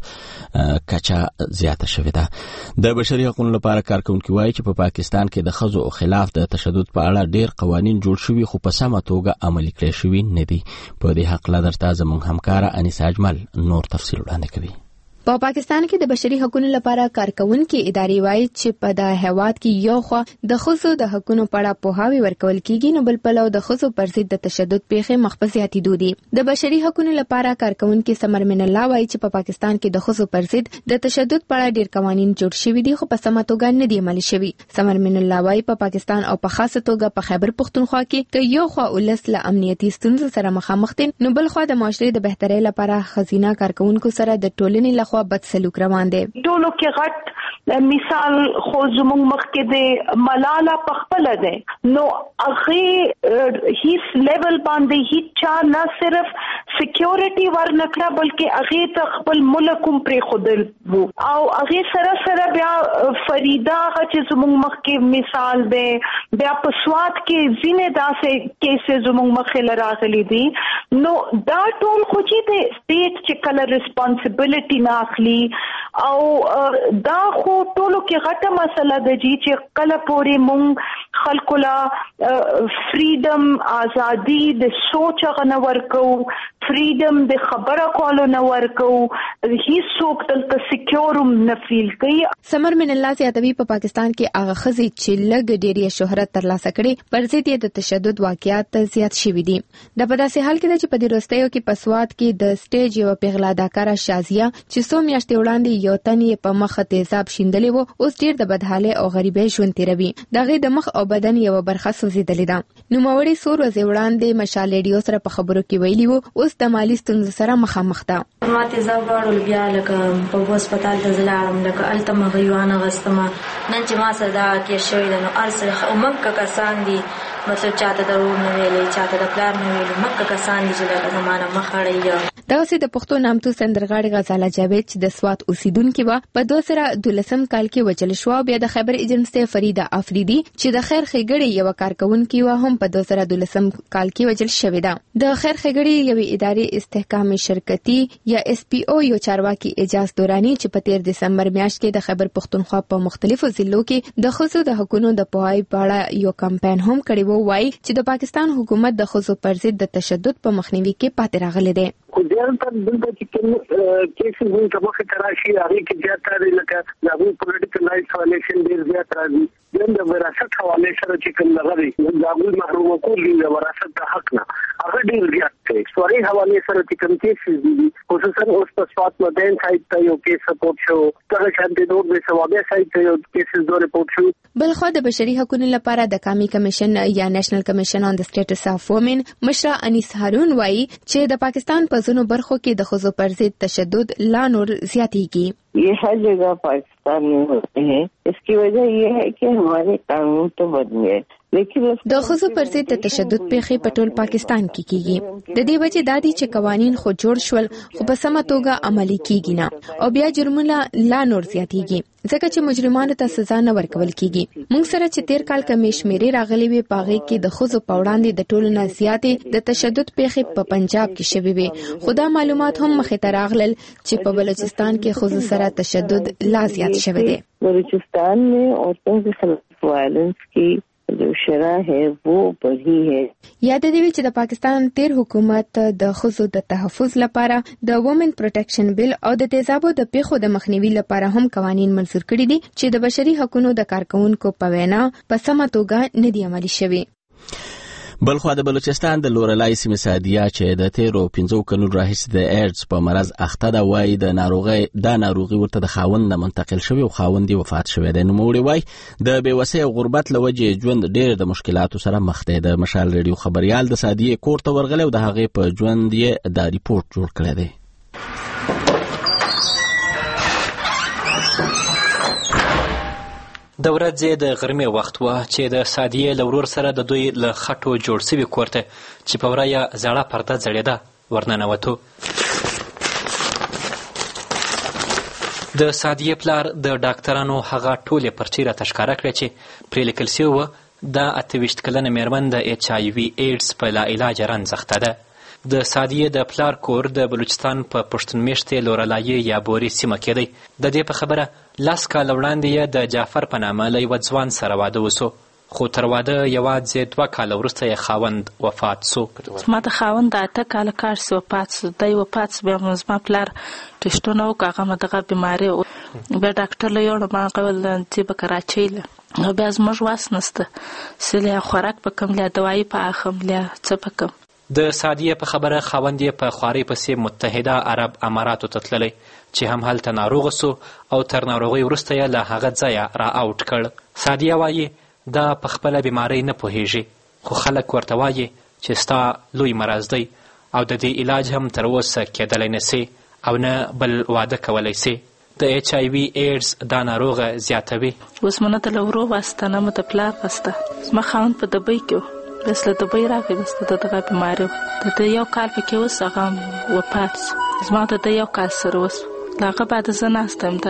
کچا زیاته شوې ده د بشري حقوقو لپاره کارکونکو وایي چې په پاکستان کې د خزو خلاف د تشدد په اړه ډېر قوانين جوړ شوي خو په سمه توګه عملي کړي شوي نه دي په دې حق لا درته زموږ همکار انیس اجمل نور تفصیل وړاندې کوي په پاکستان کې د بشري حقوقو لپاره کارکونکو ادارې وایي چې په د هیواد کې یو خو د خصوصو د حقوقو په اړه پوهاوی ورکول کیږي نو بل پلو د خصوصو پر ضد د تشدد پیښې مخفزياتي دودي د بشري حقوقو لپاره کارکونکو سمر من الله وایي چې په پاکستان کې د خصوصو پر ضد د تشدد په اړه ډېر قوانين جوړ شوي دي خو په سمه توګه نه دي عملي شوي سمر من الله وایي په پاکستان او په خاصه توګه په خیبر پختونخوا کې د یو خو ولس له امنیتي ستونزو سره مخامخ دي نو بل خو د معاشري د بهترۍ لپاره خزینه کارکونکو سره د ټولنې لخوا بد سلوک ټولو کې غټ مثال خو زموږ مخ کې د ملاله پخپل ده نو هغه هیڅ لیول باندې هیڅ چا نه صرف سکیورټي ورنکړه بلکې هغه ته خپل ملک هم پرې خودل وو او هغه سره سره بیا فریدا چې زموږ مخ کې مثال ده بیا په سواد کې زینه داسې کیسه زموږ مخ له راغلي دي نو دا ټول خو چې د سټیټ چې کله ریسپانسیبিলিټي نه اخلي او دا خو ټولو کې غټه مسله ده چې کله پورې مونږ خلکو لا فریډم ازادي د سوچ غنه ورکو فریډم د خبره کولو نه ورکو هیڅ څوک دلته سکیورم نه فیل کوي سمر من الله زیاتوي په پاکستان کې هغه خزي چې لګ ډېری شهرت ترلاسه کړي پر ضد د تشدد واقعیات زیات شوي دي د په داسې حال کې چې په دې وروستیو کې پسواد کې د سټیج یو پیغلا اداکاره شازیه چې 100 میاشتې وړاندې یو تن یې په مخ تیزاب شیندلی و، اوس ډیر د بدحالۍ او غریبۍ ژوند تیروي. د هغې د مخ او بدن یوه برخه سوځېدلې ده. نوموړې څو ورځې وړاندې مشال ریډیو سره په خبرو کې ویلي و، اوس د مالي ستونزو سره مخامخ ده. ما تیزاب واړول، بیا لکه په هسپتال ته زه لاړم، لکه هلته مې هغوی وانغستمه. نن چې ما سره دغه کیس شوی ده نو هر څه مکه کسان دي، مطلب چاته د ورور نه ویلی، چاته د پلار نه ویلي، مکه کسان دي چې لکه زما نه مخ اړوي. دغسې د پښتو نامتو سندرغاړې غزاله جاوید چې د سوات اوسیدونکې وه، په 2012 کال کې وژل شوه. بیا د خیبر ایجنسۍ فریده افریدي چې د خیر ښېګړې یوه کارکوونکې وه هم په 2012 کال کې وژل شوې ده. د خیر ښېګړې یوې ادارې استحکام شرکتي یا SPO یو چارواکي اجاز دوراني چې په 13 دسمبر میاشت کې د خیبر پښتونخوا په مختلفو ضلعو کې د ښځو د حقونو د پوهاوي په اړه یو کمپاین هم کړی و. وایي چې د پاکستان حکومت د ښځو پر ضد د تشدد په مخنیوي کې پاتې راغلی دی. خو زیاتره دلته چې کوم کیسز موږ ته مخې ته راشي هغې کې زیاتره لکه د هغوی پولیټیکل رایټس وایلیشن ډېر زیات راځي. دویم د وراثت حوالې سره چې کوم دغه دی د هغوی محرومه کول دي د وراثت د حق نه، هغه ډېر زیات دی. سواري حوالې سره چې کوم کیسز دي، خصوصا اوس په سوات مدین سایډ ته یو کیس رپورټ شو، دغه شانتې نور د ثوابیه سایډ ته یو کیسز دو رپورټ شو. بلخوا د بشري حقوقو لپاره د قومي کمیشن یا نېشنل کمیشن آن د سټیټس اف وومن مشره انیس هارون وایي چې د پاکستان په ځینو برخو کې د ښځو پر ضد تشدد لا نور زیاتېږي. یہ ہر جگہ پاکستان میں ہوتے ہیں. اس کی وجہ یہ ہے کہ ہمارے قانون تو بدل گئے، د ښځو پر ضد د تشدد پیښې په ټول پاکستان کې کیږي. د دې وجې دا دي چې قوانین خو جوړ شول خو په سمه توګه عملي کیږي نه، او بیا جرمونه لا نور زیاتېږي ځکه چې مجرمانو ته سزا نه ورکول کیږي. موږ سره چې تیر کال کمې شمیرې راغلي وي، په هغې کې د ښځو په وړاندې د ټولو نه زیاتې د تشدد پیښې په پنجاب کې شوې وي. خو دا معلومات هم مخې ته راغلل چې په بلوچستان کې ښځو سره تشدد لا زیات شوی دی. بلوچستان میں عورتوں کے خلاف وائلنس کی جو شرح ہے وہ بڑھی ہے. یاد دی چې د پاکستان تیر حکومت د ښځو د تحفظ لپاره د وومن پروټیکشن بیل او د تیزابو د پیښو د مخنیوي لپاره هم قوانین منظور کړي دي چې د بشري حقوقو د کارکونکو په وینا په سمه توګه نه دي عملي شوي. بلخوا د بلوچستان د لورلای سیمې سادیه چې د تیرو 15 کلونو راهیسې د ایډز په مرض اخته ده، وایي د ناروغي ورته د خاوند نه منتقل شوی او خاوند یې وفات شوی دی. نوموړی وایي د بېوسۍ او غربت له وجې ژوند ډېر د مشکلاتو سره مخ دی. د مشال ریډیو خبریال د سادیې کور ته ورغلی او د هغې په ژوند یې دا ریپورټ جوړ کړی دی. د ورځې د غرمې وخت و چې د سادیې له ورور سره د دوی له خټو جوړ سوي کور ته چې په وره یې زړه پرده ځړېده ورننوتو. د سادیې پلار د ډاکټرانو هغه ټولې پرچې راته ښکاره کړې چې پرې لیکل سوي وه دا 28 کلنه مېرمن د HIV ایډز په لاعلاجه رنځ اخته ده. د سادیې د پلار کور د بلوچستان په پښتون میشتې لورلایي یا بوري سیمه کې دی. د دې په خبره 10 کاله وړاندې یې د جعفر په نامه له یوه ځوان سره واده وسو، خو تر واده یوازې 2 کاله وروسته یې خاوند وفات سو. زما د خاوند 8 کاله کار سو وفات سو. دی وفات سو، بیا زما پلار ټسټونه وکړه، هغه دغه بیماري بیا ډاکټر له یوړم، هغه ویل چې به کراچۍ له بیا زموږ واس نسته، سلیا خوراک په کم، لیا دوایي په اخم، لیا څه په کم. د سادیې په خبره خاوند یې په خوارۍ پسې متحده عرب اماراتو ته تللی چې هم هلته ناروغه سو او تر ناروغۍ وروسته یې له هغه ځایه را اوټ کړ. سادیه وایي دا په خپله بیمارۍ نه پوهیږي، خو خلک ورته وایي چې ستا لوی مرض دی او د دې علاج هم تر اوسه کېدلی نسي او نه بل واده کولی سي. د HIV ایډز دا ناروغه زیاتوي. اوس مو نه د لورو واسطه نه مو د پلار واسطه. زما خاوند په دبۍ کې و، بس له دبۍ راغی، بس د دغه بیماري و، د یو کال پکې اوس هغه وفات سو. زما د یو کال سره اوس له هغه بعد زه ناسته یم،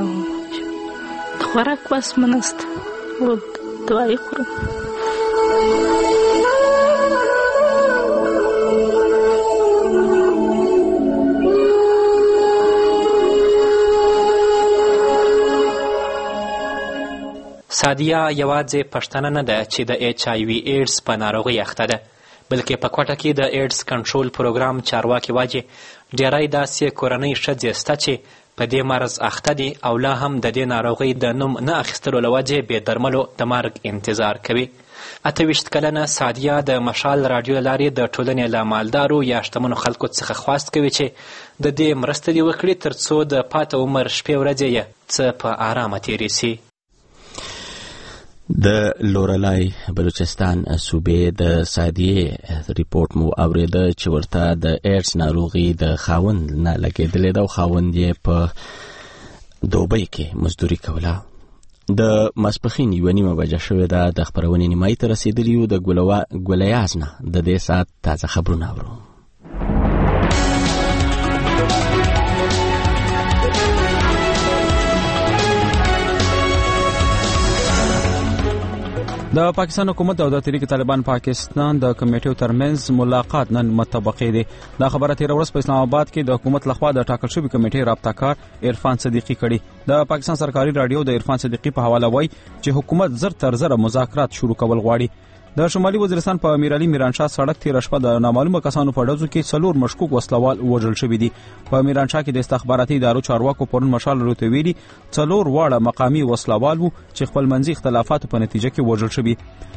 د خوراک بس مې نسته او دوایي خورم. سادیه یوازې پښتنه نه ده چې د HIV ایډز په ناروغۍ اخته ده، بلکې په کوټه کې د ایډز کنټرول پروګرام چارواکي واجي ډیری داسې کورنۍ ښځې شته چې په دې مرض اخته دي او لا هم د دې ناروغۍ د نوم نه اخیستلو له وجې بې درملو د مرګ انتظار کوي. 28 کلنه سادیه د مشال راډیو له لارې د ټولنې له مالدارو یا شتمنو خلکو څخه خواست کوي چې د دې مرسته دې وکړي ترڅو د پاته عمر شپې ورځې یې څه په آرامه تېرې سي. د لورلای بلوچستان صوبې د سادیې ریپورت مو اوریده چې ورته د ایډز ناروغي د خاوند نه لګېدلې ده او خاوند یې په دوبۍ کې مزدوري کوله. د ماسپښین 1:30 بجې شوې ده. د خپرونې نیمایي ته رسېدلي یو. د ګولیاز نه د دې ساعت تازه خبرونه اورو. د پاکستان حکومت او د تحریک طالبان پاکستان د کمیټو ترمنځ ملاقات نن متفقې دي. دا خبره تیر ورځ په اسلام آباد کې د حکومت لخوا د ټاکل شوی کمیټې رابطه کار عرفان صدیقی کړي. د پاکستان سرکاري رادیو د عرفان صدیقی په حواله وایي چې حکومت زر تر زر مذاکرات شروع کول غواړي. د شمالي وزیرستان په امیر علي میرانشاه سړک تیر شپه د نامعلومه کسانو په ډزو کې 4 مشکوک وسلوال وژل شوي دي. په میرانشاه کې د استخباراتي ادارو چارواکو پرون مشال وروته ویلي 4 واړه مقامي وسلوال وو چې خپل منځي اختلافاتو په نتیجه کې وژل شوي.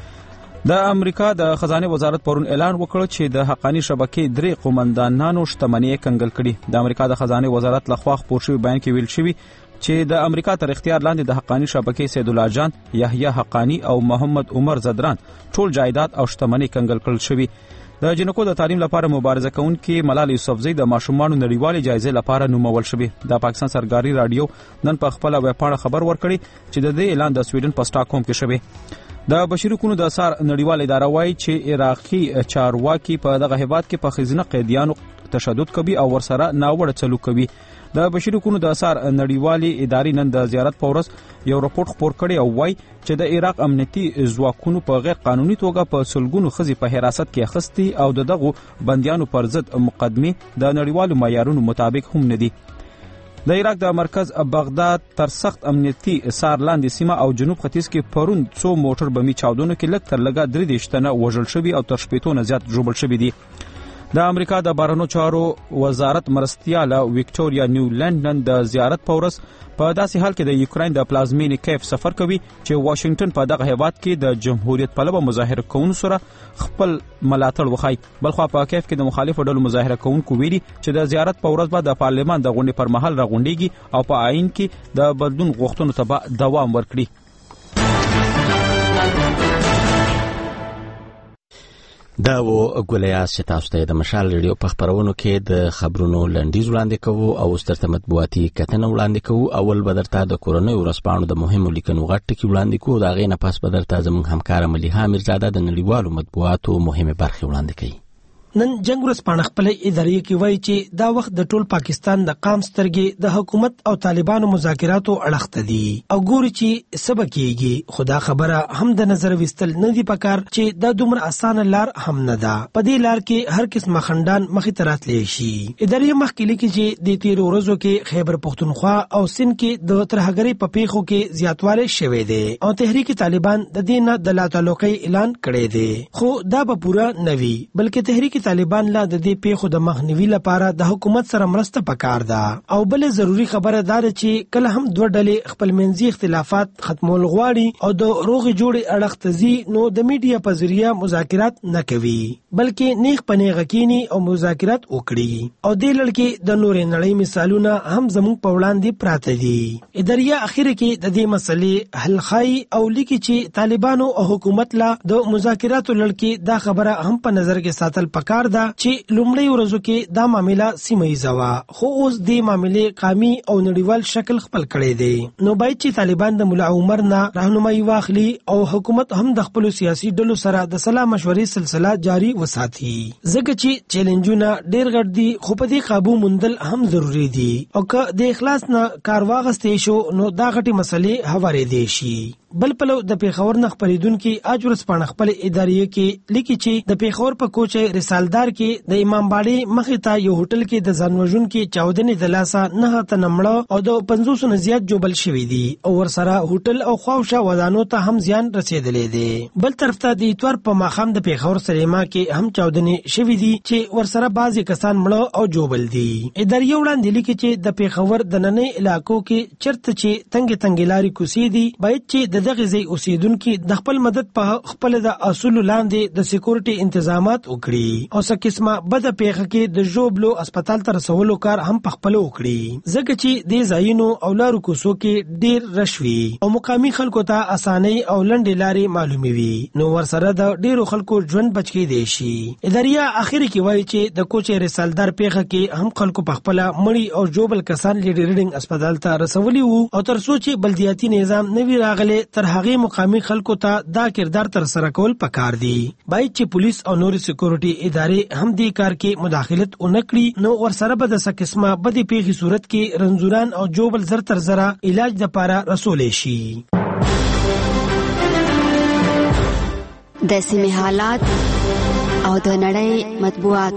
د امریکا د خزانه وزارت پرون اعلان وکړ چې د حقانی شبکې 3 قومندانانو شتمنۍ کنګل کړي. د امریکا د خزانه وزارت لخوا خپور شوی بیان کې ویل شوی چې د امریکا تر اختیار لاندې د حقانی شبکې سید الله جان، یحیی حقانی او محمد عمر زدران ټول جایداد او شتمنۍ کنګل کړل شوی. د جنکو د تعلیم لپاره مبارزه کوونکې ملال یوسفزۍ د ماشومانو نړیوالې جایزې لپاره نومول شوی. د پاکستان سرکاري رادیو نن په خپل ویب پاڼه خبر ورکړی چې د دې اعلان د سویډن په سټاکهولم کې شوی. د بشري حقوقو د اثار نړیوال اداره وایي چې عراقي چارواکي په دغه هیواد کې په خزینه قیدیانو تشدد کوي او ورسره ناوړه سلوک کوي. د بشري حقوقو د اثار نړیوالې ادارې نن د زیارت په ورځ یو راپور خپور کړی او وایي چې د عراق امنیتي ځواکونو په غیر قانوني توګه په سلګونو ښځې په حراست کې اخیستي او دغه بندیانو پر ضد مقدمې د نړیوالو معیارونو مطابق هم نه دي. د عراق د مرکز بغداد تر سخت امنیتي اثار لاندې سیمه او جنوب ختیځ کې پرون 2 موټر بمي چاودنو کې لږ تر لږه 3 تنه وژل شوي او تر 80 نه زیات ژوبل شوي دي. د امریکا د بهرنیو چارو وزارت مرستیاله وکټوریا نیولند نن د زیارت په ورځ په داسې حال کې د یوکرين د پلازمینې کیف سفر کوي چې واشنگټن په دغه هیواد کې د جمهوریت پلوه مظاهره کوونکو سره خپل ملاتړ وخایي. بلخوا په کیف کې د مخالفو ډلو مظاهره کوونکو ویلي چې د زیارت په ورځ به د پارلمان د غونډې پر مهال راغونډيږي او په آئین کې د بدلون غوښتنو ته دوام ورکړي. دا و ګولیاز چې تاسو ته د مشال ریډیو په خبرونو کې د خبرونو لنډیز وړاندې کوو او اوس درته مطبوعاتي کتنه وړاندې کوو. اول به درته د کورنۍ ورځپاڼو د مهمو لیکنو غټ ټکي وړاندې کوو. د هغې نه پس به درته زموږ همکاره ملیحه میرزاده د نړیوالو مطبوعاتو مهمې برخې وړاندې کوي. نن جنگ ورځپاڼه خپل ادارې کې وایي چې دا وخت د ټول پاکستان د قام سترګې د حکومت او طالبانو مذاکراتو اړخته دي او ګوري چې سبا کېږي. خدا خبره هم د نظر وستل نه دی پکار چې دا دومره اسانه لار هم نه ده. په دې لار کې هر قسمه خندان مخې ته راتلی شي. ادارې مخکې لیکي چې د تیر ورځو کې خیبر پختونخوا او سند کې د ترهګرۍ په پیښو کې زیاتوالی شوی دی او تحریک طالبان د دې نه د لا تعلقۍ اعلان کړی دی. خو دا به پوره نه وي بلکې تحریک طالبان لا د دې پیښو د مخنیوي لپاره د حکومت سره مرسته پکار ده. او بل ضروری خبره ده چې کله هم دوه ډلې خپل منځي اختلافات ختمول غواړي او د روغ جوړې اړخ ته ځي نو د میډیا په ذریعہ مذاکرات نه کوي بلکې نیغ پنیغه کینی او مذاکرات وکړي. او دې لړ د نورې نړۍ مثالونه هم زموږ په وړاندې پراته دي. ادارې اخر کې د دې مسلې حل خای او لیکي چې طالبانو او حکومت لا د مذاکراتو لړ کې دا خبره هم په نظر کې ساتل پکار ده چې لومړی ورځو کې دا معاملې سیمه ییزه وه خو اوس دې معاملې قومي او نړیوال شکل خپل کړی دی. نو باید چې طالبان د مولا عمر نه راهنمایي واخلي او حکومت هم د خپل سیاسي ډلو سره د صلاح مشورې سلسله جاری وساتي ځکه چې چیلنجونه ډېر غټ دي خو په دې قابو موندل هم ضروری دي او که د اخلاص نه کار واغستې شو نو دا غټي مسلې هوارې دي شي. بل پلو د پیښور نه خبرېدونکو اج ورځپاڼه خپل ادارې کې لیکي چې د پیښور په کوچه رسالدار کې د امام باړې مخې ته یو هوټل کې د ځانوژن کې چاودنې د لاسه نه تنمړه او د 500 نه زیات جوبل شوی دي او ورسره هوټل او خواوشا ودانو ته هم زیان رسیدلې دي. بل طرف ته د اتوار په ماخام د پیښور سریما کې هم چاودنې شوی دي چې ورسره بعضی کسان مړه او جوبل دي. ادارې وړاندې لیکي چې د پیښور د نننۍ علاقو کې چرته چې تنګ لاري کوسي دي باید چې د د دغه ځای اوسیدونکو د خپل مدد په خپل د اصول لاندې د سکیورټي تنظیمات وکړي او څه قسمه بد پیښه کې د جوبلو هسپتال ته رسولو کار هم په خپل وکړي ځکه چې د ځایونو او لارو کوڅو کې ډیر رشوي او مقامی خلکو ته اساني او لنډې لارې معلومي وي نو ورسره د ډیرو خلکو ژوند بچی دی شي. اداریا اخر کې وایي چې د کوچې رسالدار پیښه کې هم خلکو په خپل مړی او جوبل کسان لیډ ریډینګ هسپتال ته رسولي وو او تر څو چې بلدیاتي نظام نوی راغله تر هغه مقامی خلکو ته دا کردار تر سره کول پکار دي. باید چې پولیس او نور سکیورټي ادارې هم دې کار کې مداخلت ونکړي نو ورسره به د څه قسمه بدې پیښې صورت کې رنځوران او جوبل زر تر زره علاج د پاره رسول شي. د سیمې حالات او د نړۍ مطبوعات.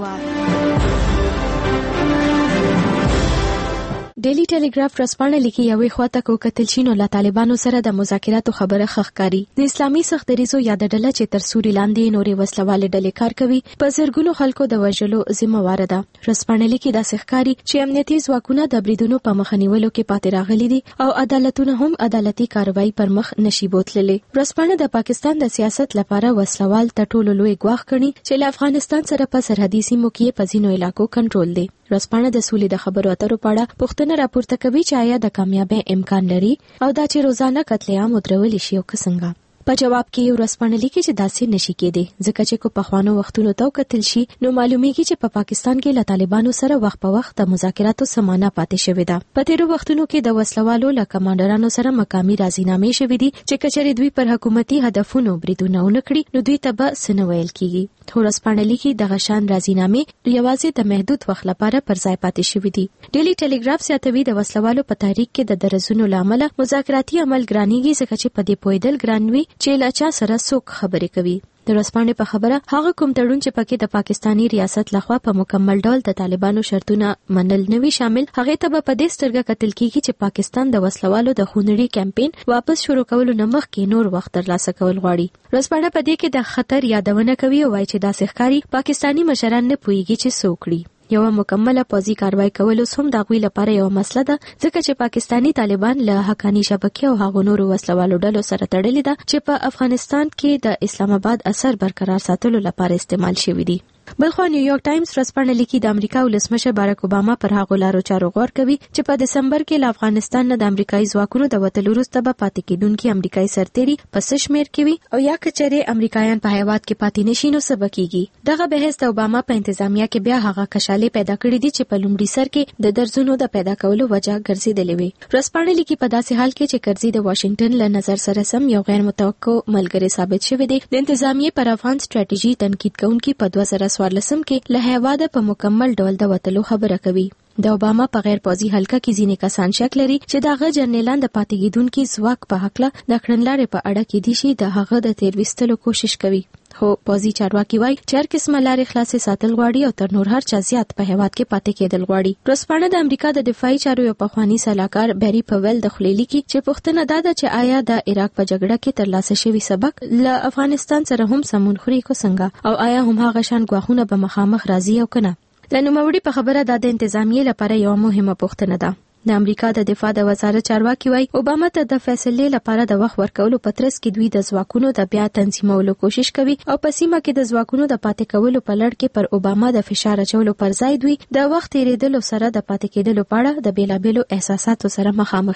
ډیلی ټیلیګراف ورځپاڼه لیکي یوې خواته کو کتل شي نو له طالبانو سره د مذاکراتو خبره ښکاري. د اسلامي سختدریزو یاد ډله چې تر سوري لاندې نورې وسلواله ډلې کار کوي په زرګونو خلکو د وژلو ذمہ وار ده. ورځپاڼه لیکي دا ښکاري چې امنیتي ځواکونه د بریدونو په مخنیولو کې پاتې راغلي دي او عدالتونه هم عدالتي کاروایی پر مخ نشي بوتللې. ورځپاڼه د پاکستان د سیاست لپاره وسلوال تر ټولو لوی ګواښ ګڼي چې له افغانستان سره په سرحدي سیمو کې په ځینو علاقو کنټرول دی. ورځپاڼه د سولې د خبرو اترو په اړه پوښتنه راپورته کوي چې آیا د کامیابی امکان لري او دا چې روزانه قتل عام ودرول شي او څنګه. په جواب کې ورځپاڼه لیکي چې داسې نشي کېدی ځکه چې کو په خوانو وختونو ته کتل شي نو معلومیږي چې په پاکستان کې له طالبانو سره وخت په وخت د مذاکراتو سمانه پاتې شوې ده. په تیرو وختونو کې د وسلوالو له کمانډرانو سره مقامي راضینامې شوې دي چې کچري دوی پر حکومتي هدفونو بریدونه ونکړي نو دوی ته به څه ویل کیږي. ورځپاڼه لیکي د غشان راضینامې یوازې د محدود وخت لپاره پر ځای پاتې شوې دي. ډیلی ټیلیګراف زیاتوي د وسلوالو په تحریک کې د درزونو لامل مذاکراتي عمل ګرانیږي ځکه چې په دې پویدل ګرانوي چې لا چا سره څوک خبرې کوي. د ورځپاڼې په خبره هغه کوم تړون چې پکې د پاکستانی ریاست لخوا په مکمل ډول د طالبانو شرطونه منل نوي شامل هغه ته په دې سترګه کتل کیږي چې پاکستان د وسلوالو د خونړي کمپاین واپس شروع کولو نه مخکې نور وخت ترلاسه کول غواړي. ورځپاڼه په دې کې د خطر یادونه کوي او وايي چې دا ښکاری پاکستانی مشران نه پوهیږي چې څه وکړي. یو مکمله پوځي کاروایی کول هم د غوی لپاره یو مسله ده ځکه چې پاکستانی طالبان له حقانی شبکې او هغو نورو وسلوالو ډلو سره تړلي ده چې په افغانستان کې د اسلام آباد اثر برقرار ساتلو لپاره استعمال شوی دي. بلخوا نیویارک ټایمز ورځپاڼه لیکي د امریکا ولسمشر بارک اوباما پر هغو لارو چارو غور کوي چې په دسمبر کې له افغانستان نه د امریکایي ځواکونو د وتلو وروسته به پاتې کېدونکي امریکایي سرتیري په څه شمېر کې وي او یا که چېرې امریکایان په هیواد کې پاتې نشي نو څه به کېږي. دغه بحث د اوباما په انتظامیه کې بیا هغه کشالې پیدا کړې دي چې په لومړي سر کې د درزونو د پیدا کولو وجه ګرځېدلې وي. ورځپاڼه لیکي په داسې حال کې چې کرزي د واشنگټن له نظر سره سم یو غیر متوقع ملګری ثابت شوی دی د انتظامیه پر افغان سټریټیژي تنقید کوونکي په 2014 کې له هیواده په مکمل ډول د وتلو خبره کوي. د اوباما په غیر پوځي حلقه کې ځینې کسان شک لري چې دغه جنرالان د پاتې کېدونکي ځواک په حقله د کړنلارې په اړه کې دي چې د هغه د تیرويستلو کوشش کوي. خو پوځي چارواکي وایي چې هر قسمه لارې خلاصې ساتل غواړي او تر نور هر چا زیات په هیواد کې پاتې کېدل غواړي. ورځپاڼه د امریکا د دفاعي چارو یو پخوانی سلاکار بری پویل د خلیلی کې چې پوښتنه دا ده چې آیا د عراق په جګړه کې ترلاسه شوی سبق له افغانستان سره هم سمون خوري کو څنګه او آیا هم هغه شان غواخونه به مخامخ راځي او کنه. د نوموړي په خبره د انتظامیه لپاره یو مهمه پوښتنه ده. د امریکا د دفاع د وزارت چارواکي وایي اوباما ته د فیصلې لپاره د وخت ورکولو په ترڅ کې دوی د ځواکونو د بیا تنظیمولو کوشش کوي او په سیمه کې د ځواکونو د پاتې کولو په لړ کې پر اوباما د فشار اچولو پر ځای دوی د وخت تیریدلو سره د پاتې کېدلو په اړه د بیلابیلو احساساتو سره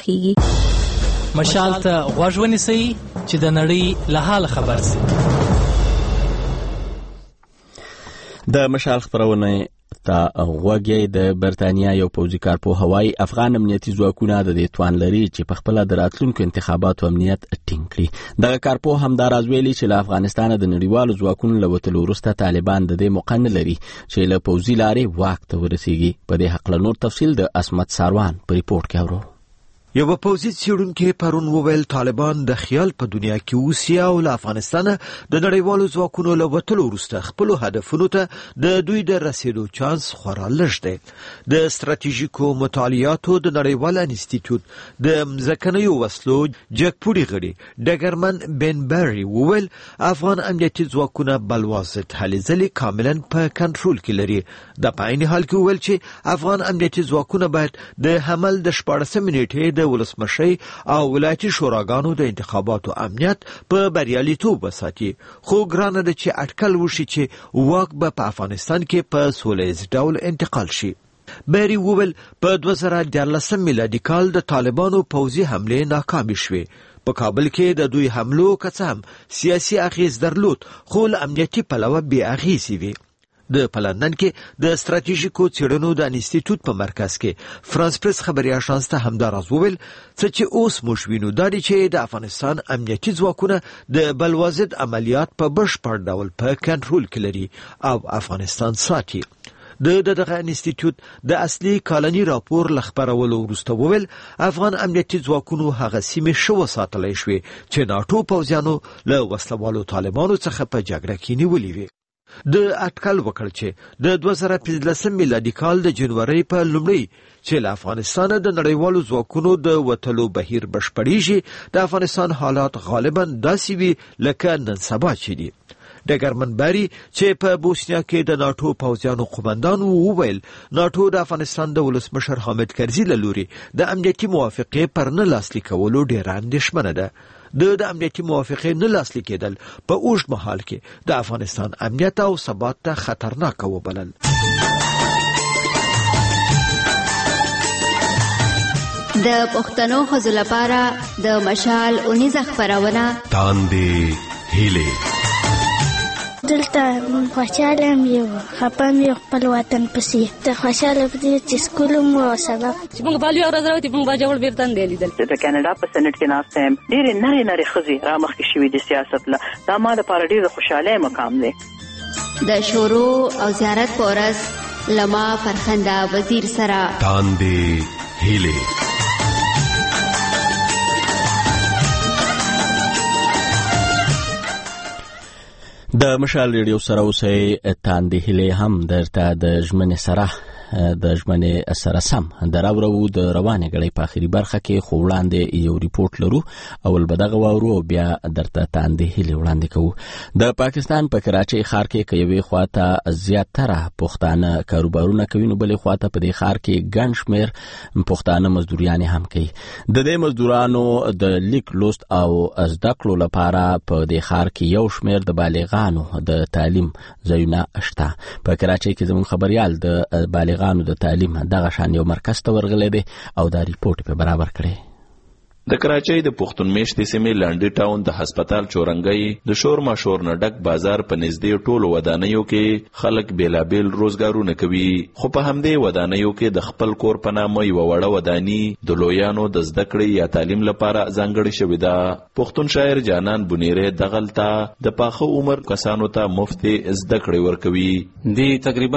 مخامخېږي. مشال ته غوږ ونیسئ چې د نړۍ له حال خبر شئ. د مشال خبرونه ته غوږی د برتانیا یو پوځي کارپوه هوایي افغان امنیتي ځواکونه د دې توان لري چې په خپل د راتلونکو انتخاباتو امنیت ټینګ کړي. دغه کارپوه هم دا راز ویلي چې له افغانستان د نړیوالو ځواکونو له وتلو وروسته طالبان د دې موقع نه لري چې له پوځي لارې واک ته ورسیږي. په دې حق له نور تفصیل د اسمت ساروان په ریپورت کې اورو. یو پوځي څېړونکي پرون وویل طالبان د خیال په دنیا کې اوسي او له افغانستان د نړیوالو ځواکونو له وتلو وروسته خپل هدفونو ته د دوی د رسیدو چانس خورا لږ دی. د ستراتیژیکو مطالعاتو د نړیوال انسټیټیوټ د مځکنیو وسلو جګپوړي غړي ډګرمن بن بری وویل افغان امنیتي ځواکونه بلواسط هلې ځلې کاملا په کنټرول کې لري. د په عین حال کې وویل چې افغان امنیتي ځواکونه باید د حمل د 14 منټې د ولسمشي او ولایتي شوراګانو د انتخاباتو امنیت په بریالیتوب وساتي، خو ګرانه ده چې اټکل وشي چې واک به په افغانستان کې په سولیز ډول انتقال شي. بری وویل په 2014 میلادي کال د طالبانو پوځي حمله ناکامې شوې. په کابل کې د دوی حملو که څه هم سیاسي اغیز درلود، خو له امنیتي پلوه بې اغیزې وي. د لندن کې د ستراتیژیکو څېړنو د انسټیټیوټ په مرکز کې فرانس پریس خبري اژانس ته همدا راز وویل چې اوس موږ وینو دا دی چې د افغانستان امنیتي ځواکونه د بلوازد عملیات په بشپړ ډول په کنټرول کې لري او افغانستان ساتي. دغه انسټیټیوټ د اصلي کالني راپور لخبرولو وروسته وویل افغان امنیتي ځواکونو هغه سیمې شو ساتلای شوې چې ناټو پوځیانو له وسلوالو طالبانو څخه په جګړه کې نیولې وي. د اټکل وکړ چې د 2015 میلادي کال د جنوري په لومړۍ چې له افغانستانه د نړیوالو ځواکونو د وتلو بهیر بشپړیږي، د افغانستان حالات غالبا داسې وي لکه نن سبا چې دي. ډګرمن بری چې په بوسنیا کې د ناټو پوځیانو قومندان وویل ناټو د افغانستان د ولسمشر حامد کرزي له لوري د امنیتي موافقې پر نه لاسلیک کولو ډېره اندېښمنه ده. د امنیتي موافقې نه لاسلیک کېدل په اوږد مهال کې د افغانستان امنیت او ثبات ته خطرناک وبلل. د پښتنو ښځو لپاره د مشال اونیزه خپرونه تاندې هیلې. دلته خوشاله یم، خپه یم خپل وطن پسې. ته خوشاله پدې چې سکول مو سبق چې موږ بالو ورځ راوتی موږ باجوړ بیرته لیدل. د کاناډا په سېنات کې ناست یم، ډېرې نری ښځې را مخکې شوي د سیاست له. دا ما لپاره ډېر خوشاله مقام دی. د شورو او زیارت په ورځ لما فرخنده وزیر سره تاندې هیلې. د مشال ریډیو سره اوسئ. تاندې هیلې هم درته د ژمنې سره د ژمنې سره سم دراورو د روانې غړي په اخري برخه کې خو وړاندې یو ریپورت لرو. اول به دغه واورو بیا درته تاندې هیلې وړاندې کوو. د پاکستان په کراچۍ ښار کې کوي خواته زیاتره پښتانه کاروبارونه کوي، نو بلې خواته په دې ښار کې ګڼ شمېر پښتانه مزدوریان هم کوي. د دې مزدورانو د لیک لوست او زده کړو لپاره په دې ښار کې یو شمېر د بالغانو د تعلیم ځایونه شته. په کراچۍ کې زموږ خبريال د بالغانو د تعلیم دغه شان یو مرکز ته ورغلی دی او دا ریپورت په برابر کړی. د کراچۍ د پښتون میشتې سیمې لانډي ټاون د هسپتال چورنګۍ د شور ماشور نه ډک بازار په نږدې ټولو ودانیو کې خلک بیلابیل روزګارونه کوي، خو په همدې ودانیو کې د خپل کور په نامه یوه وړه وداني د لویانو د زده کړې یا تعلیم لپاره ځانګړې شوې ده. پښتون شاعر جانان بنیری دغلته د پاخه عمر کسانو ته مفت زده کړې ورکوي. دی تقریبا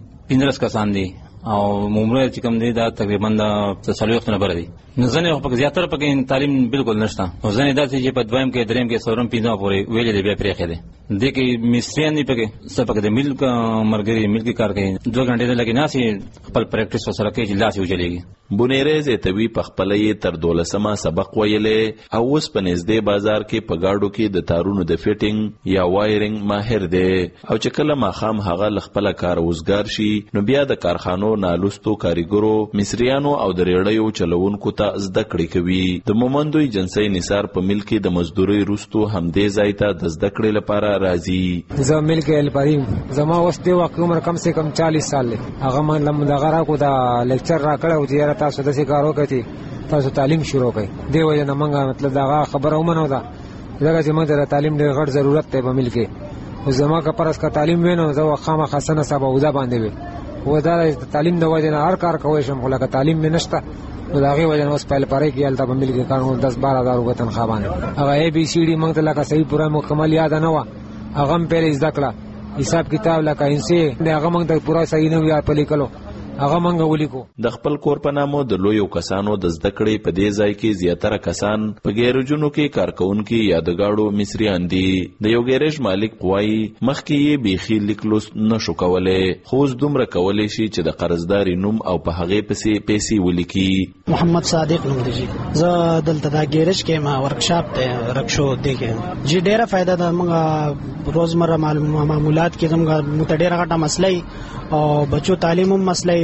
15 کسان دي او عمره چې کوم دی دا تقریبا د 40 نه بر دي. نو ځنې په زیاتره پکې تعلیم بالکل نشته، او ځنې داسې چې په دویم کې دریم کې سورم پیدا پورې ویلې دی بیا پرې خېده. د کې مستریان نه پکې سپکه د ملک مرګري ملک کار کوي، 2 غنټې د لګي ناسي خپل پریکټیس وسره کوي چې لاس یې وچلېږي. بونیری زیتوی په خپل یې تر 12 سبق ویلې او اوس په نږدې بازار کې په گاډو کې د تارونو د فټینګ یا وایرینګ ماهر دی، او چې کله ماخام هغه خپل کار وزګار شي نو بیا د کارخانو نالوستو کاریګرو مصریانو او د ریړیو چلوونکو ته زده کړې کوي. د مومندوی جنسي نثار په ملک د مزدوري روستو همدې ځای ته د زده کړې لپاره راځي. زه ملک الپریم زما اوس دی وخت عمر کم سے کم 40 سال دی. هغه من لمدغه را کو دا لیکچر را کړو چې تاسو د څه کارو کوي، تاسو تعلیم شروع کړئ. دی وجه نه مونږه مطلب دا خبره ومنو دا ځکه چې موږ د تعلیم ډېر غټ ضرورت دی په ملک کې. او زما که پرس کا تعلیم وینو زه خامہ خاصنه صاحب اودا باندې وي و دا تعلیم د وجه نه هر کار کوي شم، خو لکه تعلیم مې نشته نو دا غي وجه نو سپایل پاره کې الته په ملک کې قانون 10-12 هزار تنخواه باندې. هغه اے بی سی ډی موږ ته لکه صحیح پورا مکمل یاد نه و، هغه هم پهل زده کړه. حساب کتاب لکه انسي هغه موږ ته پورا صحیح نه ویا په لیکلو، هغه منګه ولیکو. د خپل کور په نامو د لویو کسانو د زده کړې په دې ځای کې زیاتره کسان په ګیرجونو کې کارکونکي یا د گاډو مصریان دي. د یو ګیرج مالک قوای مخکې یې بیخي لیکلوس نشو کولای، خو اوس دومره کولای شي چې د قرضداري نوم او په هغه پسې پیسې ولیکي. محمد صادق نوم دی. زه دلته د ګیرج کې ما ورکشاپ ته رکشو دی کې جی ډیره فائدہ ده. موږ روزمره معمولات کې زموږ متډیره غټه مسلې او بچو تعلیم هم مسلې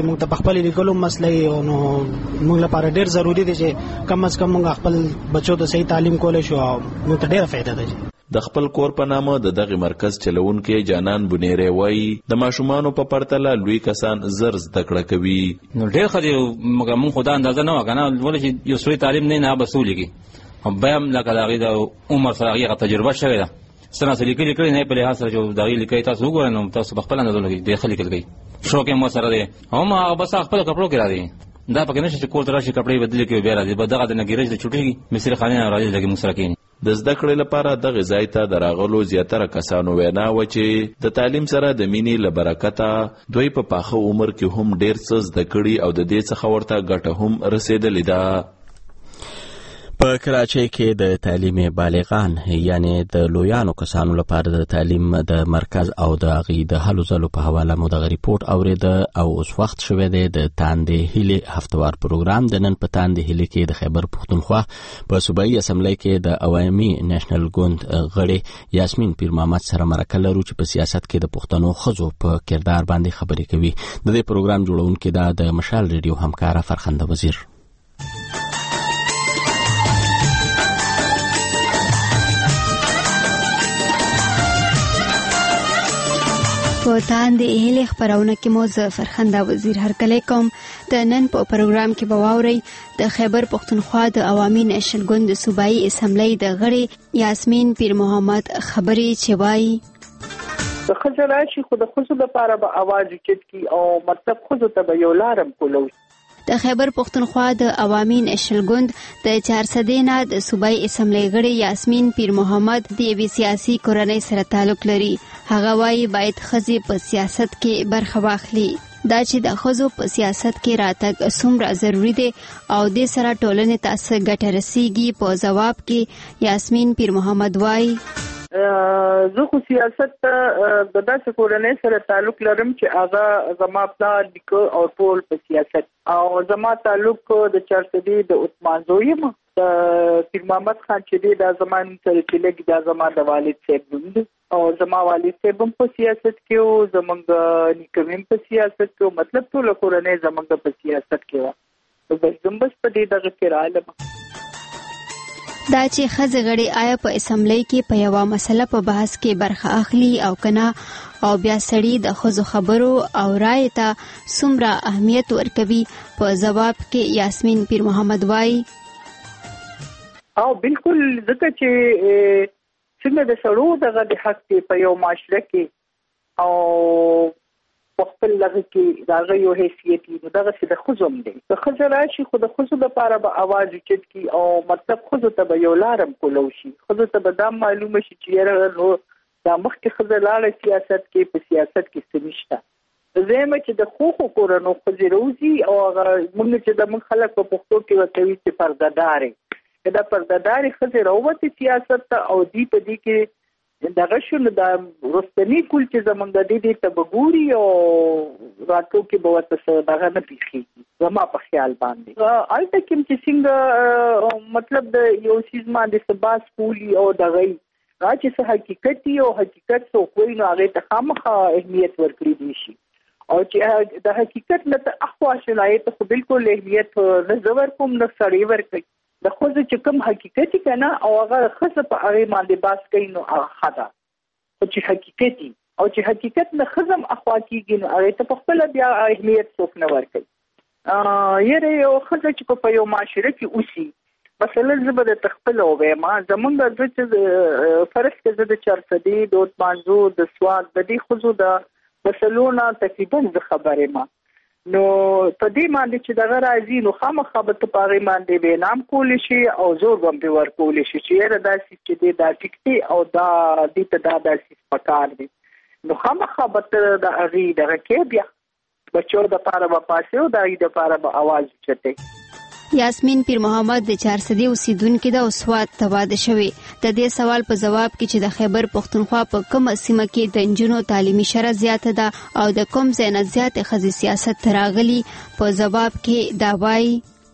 موږ ته خپل لیکلو مسلې او نو موږ لپاره ډېر ضروری دی چې کم از کم موږ خپل بچو ته صحیح تعلیم کولای شو او موږ ته ډېر فائدہ ده. د خپل کور په نامه د دغه مرکز چلونکو جانان بنيري وایي د ماشومانو په پرتله لوی کسان زر زده کړه کوي. نو ډېر خدي موږ خدا اندازه نه وکنه ولې چې یو سوی تعلیم نه بسولېږي او بیا هم لکه دغه د عمر سره هغه تجربه شوې ده سره لیکلي کړي نه په لحاظ سره چې دغه لیکي تاسو وګورئ نو تاسو خپل اندازه لګي د خلک لیکي شوق مو سره دی او ما بس خپل کپړو کې را دي دا پکې نشي چې کول تراشي کپړې بدل کې بیا را دي بدغه د نګیرج د چټي مصری خانه راځي لګي مو سره کې د زده کړې لپاره د غذای ته دراغلو زیاتره کسانو وینا و چې د تعلیم سره د مینې لبرکته دوی په پاخه عمر کې هم ډیر څه زده کړي او د دې څخه ورته ګټه هم رسیدلې ده. په کراچۍ کې د تعلیم بالغان یعنی د لویانو کسانو لپاره د تعلیم د مرکز او د غي د هلو ځلو په حواله مو د ریپورت اورید او اوس وخت شوه د تاندې هلي هفتوار پروګرام د نن په تاندې هلي کې د خیبر پختونخوا په صوبایي اسمبلی کې د عوامي نېشنل ګوند غړي یاسمین پیر محمد سره مرکه لرو چې په سیاست کې د پښتنو خزو په کردار باندې خبرې کوي. د دې پروګرام جوړونکو د مشال ریډیو همکارا فرخنده وزیر. په تاندې هلي خبرونه کې مو زه فرخنده وزیر هرکلی کوم. د نن په پروګرام کې به واورئ د خیبر پختونخوا د عوامي نېشنل ګوند د صوبایي اسمبلی د غړي یاسمین پیر محمد خبرې چې وایي د ښځو راشي خو د ښځو لپاره به اواز اوچت کړي او مطلب ښځو ته به یو لارم کولو. د خیبر پختونخوا د عوامي نېشنل ګوند د 400 نه د صوبایي اسمبلی غړي یاسمین پیر محمد د یوې سیاسي کورنۍ سره تعلق لري. هغه وايي باید ښځې په سیاست کې برخه واخلي. دا چې د ښځو په سیاست کې راتګ څومره ضروری دی او د سره ټولنې ته څه ګټه رسیږي په جواب کې یاسمین پیر محمد وايي زه خو سیاست د داسې کورنۍ سره تعلق لرم چې هغه زما پلار نیکه او ټول په سیاست او زما تعلق د 400 د عثمان زوی یم د پیر محمد خان چې دی د زمان سره چې لګي د زما د والد صاحب دی او زما والد صاحب په سیاست کې او زمونږ نیکه هم په سیاست کې مطلب ټول کورنۍ زمونږ په سیاست کې و بس زمبس په دې دغه کې رااله. دا چې ښځې غړي آیا په اسمبلی کې په یوه مسله په بحث کې برخه اخلي او کنه او بیا سړي د ښځو خبرو او رائے ته څومره اهمیت ورکوي په جواب کې یاسمین پیر محمد وايي او بالکل ځکه چې څنګه د سړو دغه د حق په یو معاشره کې او په خپل لږ کې دغه یو حیثیت نو دغه څه د خزم دی د خزر راشي خو د خزو لپاره به आवाज وچت کی او مطلب خزو ته به یو لارم کولو شي خزو ته به دا معلومه شي چې نو دا مخکې خزر لاړه سیاست کې په سیاست کې سمشته زموږ چې د خوخو کورونو خزروزي او موږ چې د من خلک په پښتو کې وتوي چې پردهداري دا پردهداري خزر اوته سیاست او دی په دې کې دغه شنو د رستنی کول چې زمونږ د دې ته بګوري او راتلو کې به وته دغه نه پیخي زما په خیال باندې الته کوم چې څنګه مطلب د یو چیز باندې سباس کولی او دغه راځي څه حقیقت او حقیقت څو کوی نو هغه ته خامخا اهمیت ورکړي دي شي او چې د حقیقت نه اخوا شلایت خو بالکل اهمیت نه زور کوم نه سړی ورکړي د خوځ چې کوم حقیقت کنه او هغه خصه په هغه باندې باس کوي نو هغه خدا او چې حقیقتي او چې حقیقت نه خزم اخوا کیږي نو هغه ته په خپل بیا اهمیت څوک نه ورکړي یره یو خزه چې په یو معاشره کې اوسي مثلا زبر د تخپل او ما زمونږ د چې فرض کې د 400 د منځو د سواد د دې خزو د بسلونه تقریبا د خبره ما نو په دې باندې چې دغه راځي نو خامخا به په هغه باندې به نام کول شي او زور هم به ورکول شي چې دا چې دا ټیکټي او دا د ته دا پکار دي نو خامخا به د هغه دغه کې بیا بچو د پاره په پاسه او د دې لپاره به आवाज چته. یاسمین پیر محمد د 400 اوسیدونکو د اوسوات تواده شوی د دې سوال په جواب کې چې د خیبر پختونخوا په کوم سیمه کې د انجونو تعلیمي شره زیاته ده او د کوم ځای نه زیاته خزي سیاست تراغلي په جواب کې دا وایي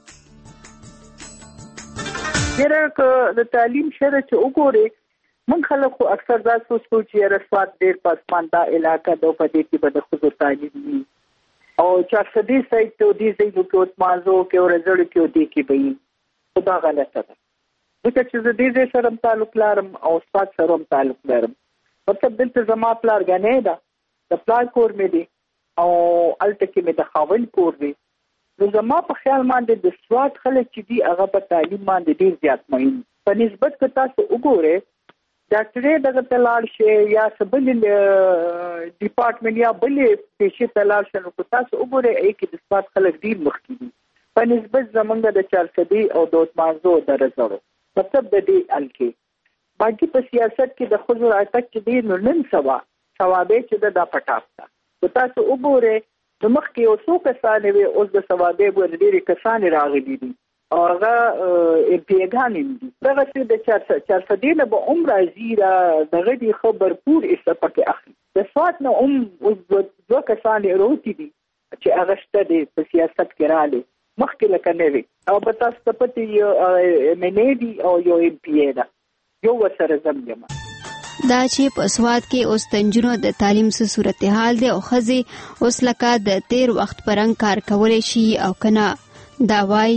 هرکه د تعلیم شره چې وګوره من خلکو اکثر دا سوچ چې رسوات ډیر پسمانده علاقہ د په دې کې به د خزو تعلیم او 400 سایت ته دې ځای کې اوتمازو کې او رزړ کې دې کې به دا غلطه ده ځکه چې زه دې سره تعلق لرم او استاد سره تعلق لرم مطلب دلته زما پلار غنې ده د پلار کور مې دی او الته کې مې د خاوند کور دی نو زما په خیال باندې د سواد خلک چې دی هغه په تعلیم باندې ډیر زیات مهم په نسبت کې تاسو وګورئ ډاکټرې دغه تلال شي یا سبل ډپارټمنټ یا بل پیشې تلال شي نو تاسو وګورئ چې د سواد خلک ډیر مخکې دي په نسبت زمونږ د 400 او د مانزو درزړو مطلب د دې الکه باقي په سیاست کې د خزر اټک کې دی نو نن سبا ثوابې چې د پټاپتا تاسو وګورئ نو مخکې یو څو کسان وي اوس د ثوابې ور ډېری کسان راغلي دي او هغه پیغام دي دغه چې د 400 نه به عمر ازیرا دغه دی خبر پور استفاده اخلي د سواد نه دوه کسان وروتي دي چې هغه شته د سیاست کې رااله مخکې لکه نه وي او په تاسو ته پته منېدي او یو ام پی ای دا یو وسره زمجمه دا چې په سواد کې اوس تنجونو د تعلیم سره صورتحال دی او خزي اوس لکه د تیر وخت پرنګ کار کولای شي او کنه دا وای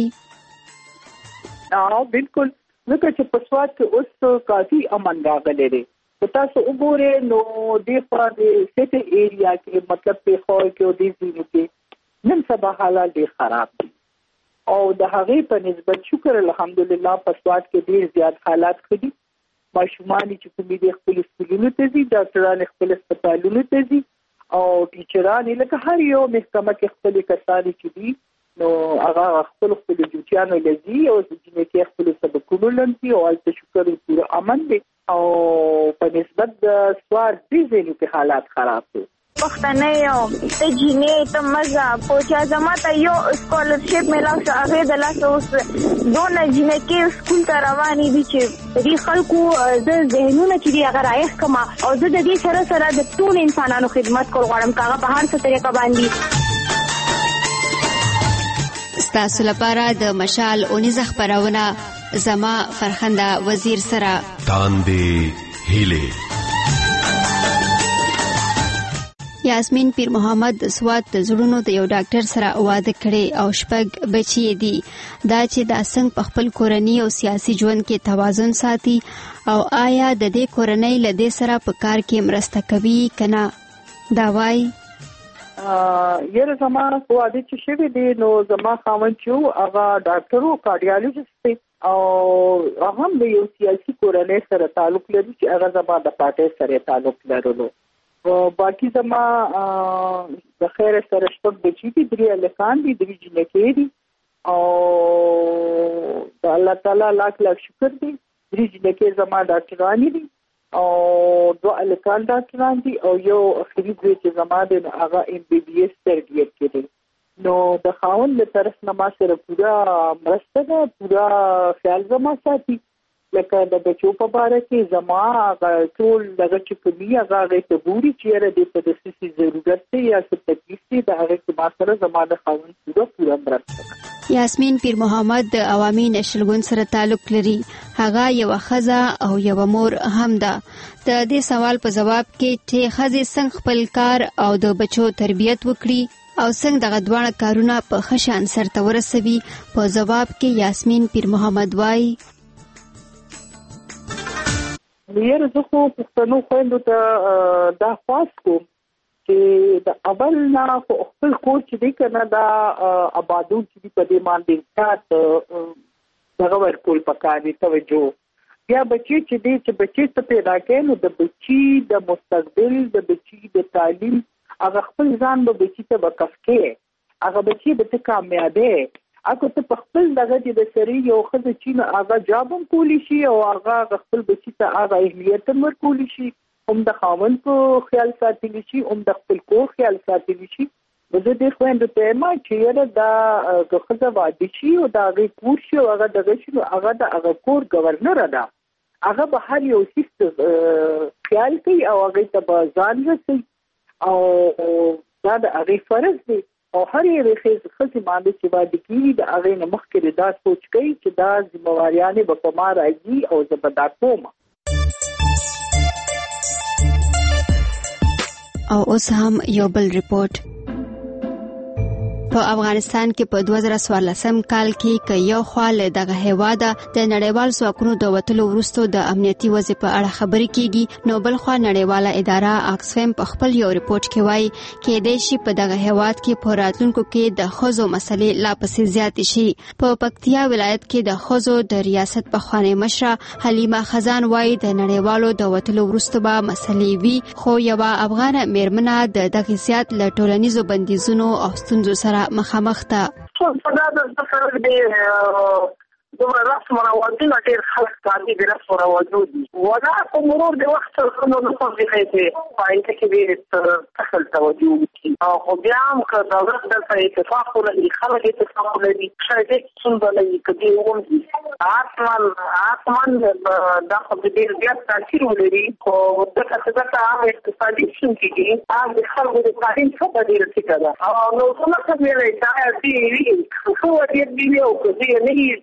بالکل ځکه چې په سواد کې اوس کافي امن راغلی دی تاسو وګورئ نو د سټي ایریا کې مطلب په خو کې د ځینو کې نن سبا حالات ډیر خراب دي او د هغې په نسبت شکر الحمدلله په سواد کې ډیر زیات حالات ښه دي ماشومان چې کومې د خپل سکولونو ته ځي ډاکټران خپل هسپتالونو ته ځي او ټیچران لکه هر یو محکمه کې خپل کسان چې دي نو هغه خپل ډیوټیانو لذي او چې کې خپل سبقونو لنتي او البته شکر پورا امن دي او په نسبت د سواد دي چې حالات خراب دي پښتنه یو ته جینې ته مزه پوچا زما ته یو سکولرشپ ملاو شو هغه د لاس اوس دون جینې کې سکول ته روانې دي چې دې خلکو د ذهنونه چې دی هغه رايخ کما او د دې سره سره د ټول انسانانو خدمت کول غواړم کاغه په هر څه طریقه باندې ستاسو لپاره د مشال اونیزه خبرونه زما فرخنده وزیر سره تاندې هیله یاسمین پیر محمد د سواد د زړونو د یو ډاکټر سره واده کړي او شپږ بچي دي دا چې د څنګه په خپل کورنۍ او سیاسي ژوند کې توازن ساتي او آیا د دې کورنۍ له دې سره په کار کې مرسته کوي کنه دا وای یره زما واده چې شوی دی نو زما خاوند چې هغه ډاکټر او کارډیالوجست او هم د یو سیاسي کورنۍ سره تعلق لري چې هغه زما د پارټي سره تعلق لرلو باقي زما د خیر سره شپږ بچي دي درې لکان دي درې جنکې دي او د الله تعالی لاک شکر دي درې جنکې زما ډاکټرانی دي او دوه لکان ډاکټران دي او یو اخري دوی چې زما د هغه ام بي بي اس تربیت کړي نو د خاوند له طرف نه ما سره پورا مرسته ده پورا خیال زما ساتي لکه د بچو په اړه کې زما ټول دغه چې کومي هغه ته ګوري چې را دي په داسې ضرورت دی یا څه تکلیف دی د هغه کې ما سره زما د خاوند پورا مرسته یاسمین پیر محمد د عوامي نشل ګوند سره تعلق لري هغه یو خزه او یو مور هم ده د دې سوال په جواب کې چې خزه څنګه خپل کار او د بچو تربیت وکړي او څنګه دغه دوه کارونه په خشان سره ورسوي په جواب کې یاسمین پیر محمد وای یره زه خو پښتنو خويندو ته دا خاص کوم چې د اول نه خپل کور چې دی کنه دا آبادون چې په دې باندې تاسو دغه ورکول پکاري توجه بیا بچي چې دی چې بچي ته پیدا کړي نو د بچي د مستقبل د بچي د تعلیم هغه خپل ځان به بچي ته وکفکه هغه بچي به کامیابه اګه ته په خپل دغه د سری یو خزه چې نو هغه جابم کولی شي او هغه خپل بچی ته هغه اهمیت ور کولی شي هم د خاوند کو خیال ساتلی شي هم د خپل کو خیال ساتلی شي زه دې خويند ته ما چې دا خزه وادي شي او دا غي کور شي او هغه دغه شي هغه د هغه کور گورنر ده هغه به هر یو څه خیال کوي او هغه ته به ځان رسي او دا د هغه فرض دی او هر یو خزه باندې چې باندې کیږي د هغه نه مخکې دا سوچ کوي چې دا ذمہواریانه به په ما راځي او زبدا کوم او اوس هم یو بل ریپورت په افغانستان کې په 2014 کال کې ک یو خال دغه هیواده د نړیوال ځواکونو د وټلو وروسته د امنیتي وضع په اړه خبرې کیږي نو بل خو نړیواله اداره اکسفم په خپل یو ریپورت کې وایي کې د شي په دغه هیواد کې په راتلونکو کې د خزو مسلې لا پسې زیات شي په پکتیا ولایت کې د خزو د ریاست په خوانې مشره حلیمه خزان وایي د نړیوالو د وټلو وروسته به مسلې وي خو یو افغان میرمنه د دغه زیات له ټولنیزو بندیزونو او ستونزو سره مخامخ ده. دومره رسم رواجونه ډېر خلک باندې د رسم رواجو دي ودا په مرور د وخت سره نو په دې کې پاینټ کې ډېر تخل توجه وکړي او بیا هم که دا ورته د اتفاق ولري خلک اتفاق ولري شاید څنګه لري کدي ومدي آسمان دا خو ډېر زیات تاثیر ولري او د څه هغه اقتصادي څنګه هغه خلکو د تعلیم څخه ډېر څه ده او نو څنګه چې ویلای دا دې خو دې او کدي نه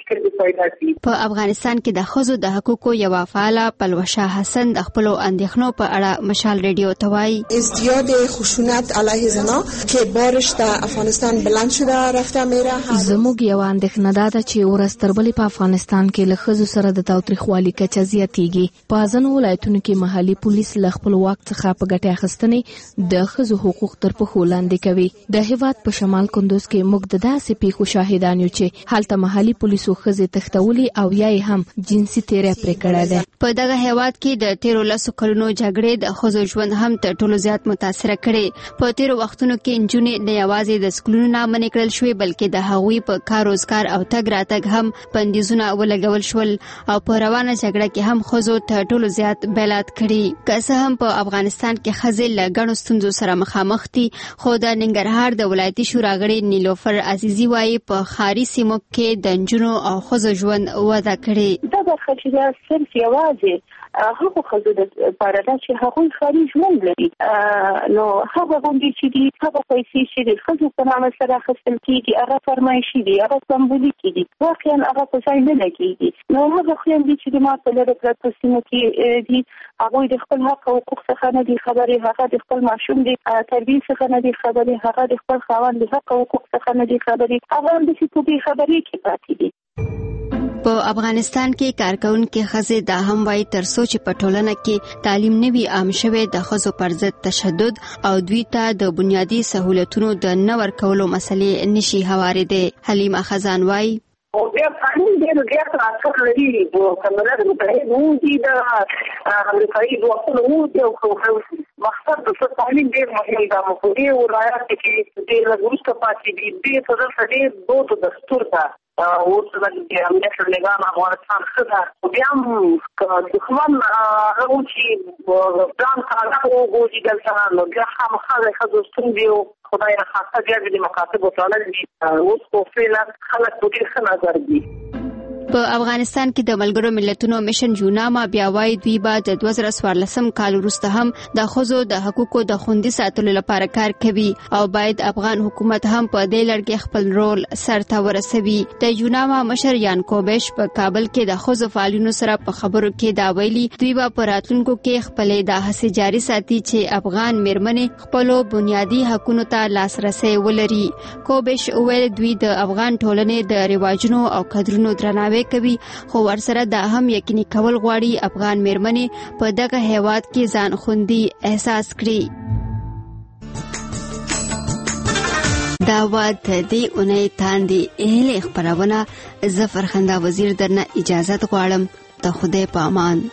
په افغانستان کې د ښځو د حقوقو یو فعاله پلوشه حسن د خپل اندېښنو په اړه مشال رادیو ته وایي ازدیاد خشونت علیه زنان که بارش در افغانستان بلند شده رفته میره زموږ یو اندېښنه ده چې ورځ تر بلې په افغانستان کې له ښځو سره د تاوتریخوالي کچه زیاتېږي په ځینو ولایتونو کې محلي پولیس له خپل واک څخه په ګټې اخیستنې د ښځو حقوق تر پښو لاندې کوي د هیواد په شمال کندوز کې موږ د داسې پیښو شاهدان یو چې هلته محلي پولیسو ښځې تښتولي او یا هم جنسي تیری پرې کړی دی. په دغه هیواد کې د 13 کلونو جګړې د ښځو ژوند هم تر ټولو زیات متاثر کړي. په تیر وختونو کې نجونې نه یوازې د سکولونو نه منع کړل شوې بلکې د هغوی په کار روزګار او تګ راتګ هم بندیزونه ولګول شول او په روانه جګړه کې هم ښځو تر ټولو زیات بیلات کړي. که څه هم په افغانستان کې ښځې له ګڼو ستونزو سره مخامخ دي خو د ننګرهار د ولایتي شورا غړي نیلوفر عزیزي وایي په ښاري سیمو کې د نجونو او ښځو ژوند وده کړي. دا برخه چې دا صرف یوازې هغه ښځو د لپاره ده چې هغوی ښاري ژوند لري نو هغه غونډې چې دي هغه پیسې چې د ښځو په نامه سره اخیستل کېږي هغه فرمایشي دي هغه سمبولیکي دي واقعا هغه په ځای نه لګېږي نو هغه خویندې چې د ما په لرې پرتو سیمو کې دي هغوی د خپل حق او حقوق څخه نه دي خبرې هغه د خپل ماشوم د تربیې څخه نه دي خبرې هغه د خپل خاوند د حق او حقوق څخه نه دي خبرې هغه همداسې په بې خبرۍ کې پاتې دي. په افغانستان کې کارکونکو ښځې دا هم وایي تر څو چې په ټولنه کې تعلیم نه وي عام شوی د ښځو پر ضد تشدد او دوی ته د بنیادي سہولتونو د نه ورکولو مسلې نشي هوارېدې. حلیمه خزان وایي او بیا قانون ډېر زیات اثر لري په کمرات متحد وو دي د امریکایي ځواکونو وو دي او مقصد د تعلیم ډېر مهم ده په دې ولایت کې ډېر وروسته پاتې دي دې په ډېر دود دستور ده اوس د امنیت لګام افغانستان څخه بیا هم دښمن هغه چې ځان کاله وګوري دلته نو بیا خامخا خزو ستونزې خدای راخاسته بیا د مکاتبو تړل دي اوس په فعل خلک په ډېر ښه نظر دي. په افغانستان کې د ملګرو ملتونو میشن یوناما بیا وایي دوی به د 2014 کال وروسته هم د ښځو د حقوقو د خوندي ساتلو لپاره کار کوي او باید افغان حکومت هم په دې لړ کې خپل رول سرته ورسوي. د یوناما مشر یان کوبش په کابل کې د ښځو فعالینو سره په خبرو کې دا ویلي دوی به په راتلونکو کې خپل د هڅې جاري ساتي چې افغان میرمنې خپل بنیادی حقوقو ته لاسرسي ولري. کوبش ویل دوی د افغان ټولنې د رواجونو او قدرونو درناوی کوي خو ورسره دا هم یقیني کول غواړي افغان میرمنې په دغه هیواد کې ځان خوندي احساس کړي. دا وخت دی اونۍ تاندې اهل خبرونه ظفر خندا وزیر درنه اجازه غواړم ته خدای په امان.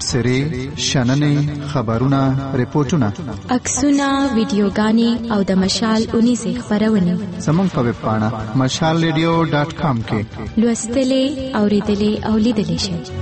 تبصرې شننې خبرونه ریپورتونه عکسونه ویډیوګانې او د مشال 19 خبرونه زموږ په ویب پاڼه mashalradio.com کې لوستلې اوریدلې او لیدلې شئ.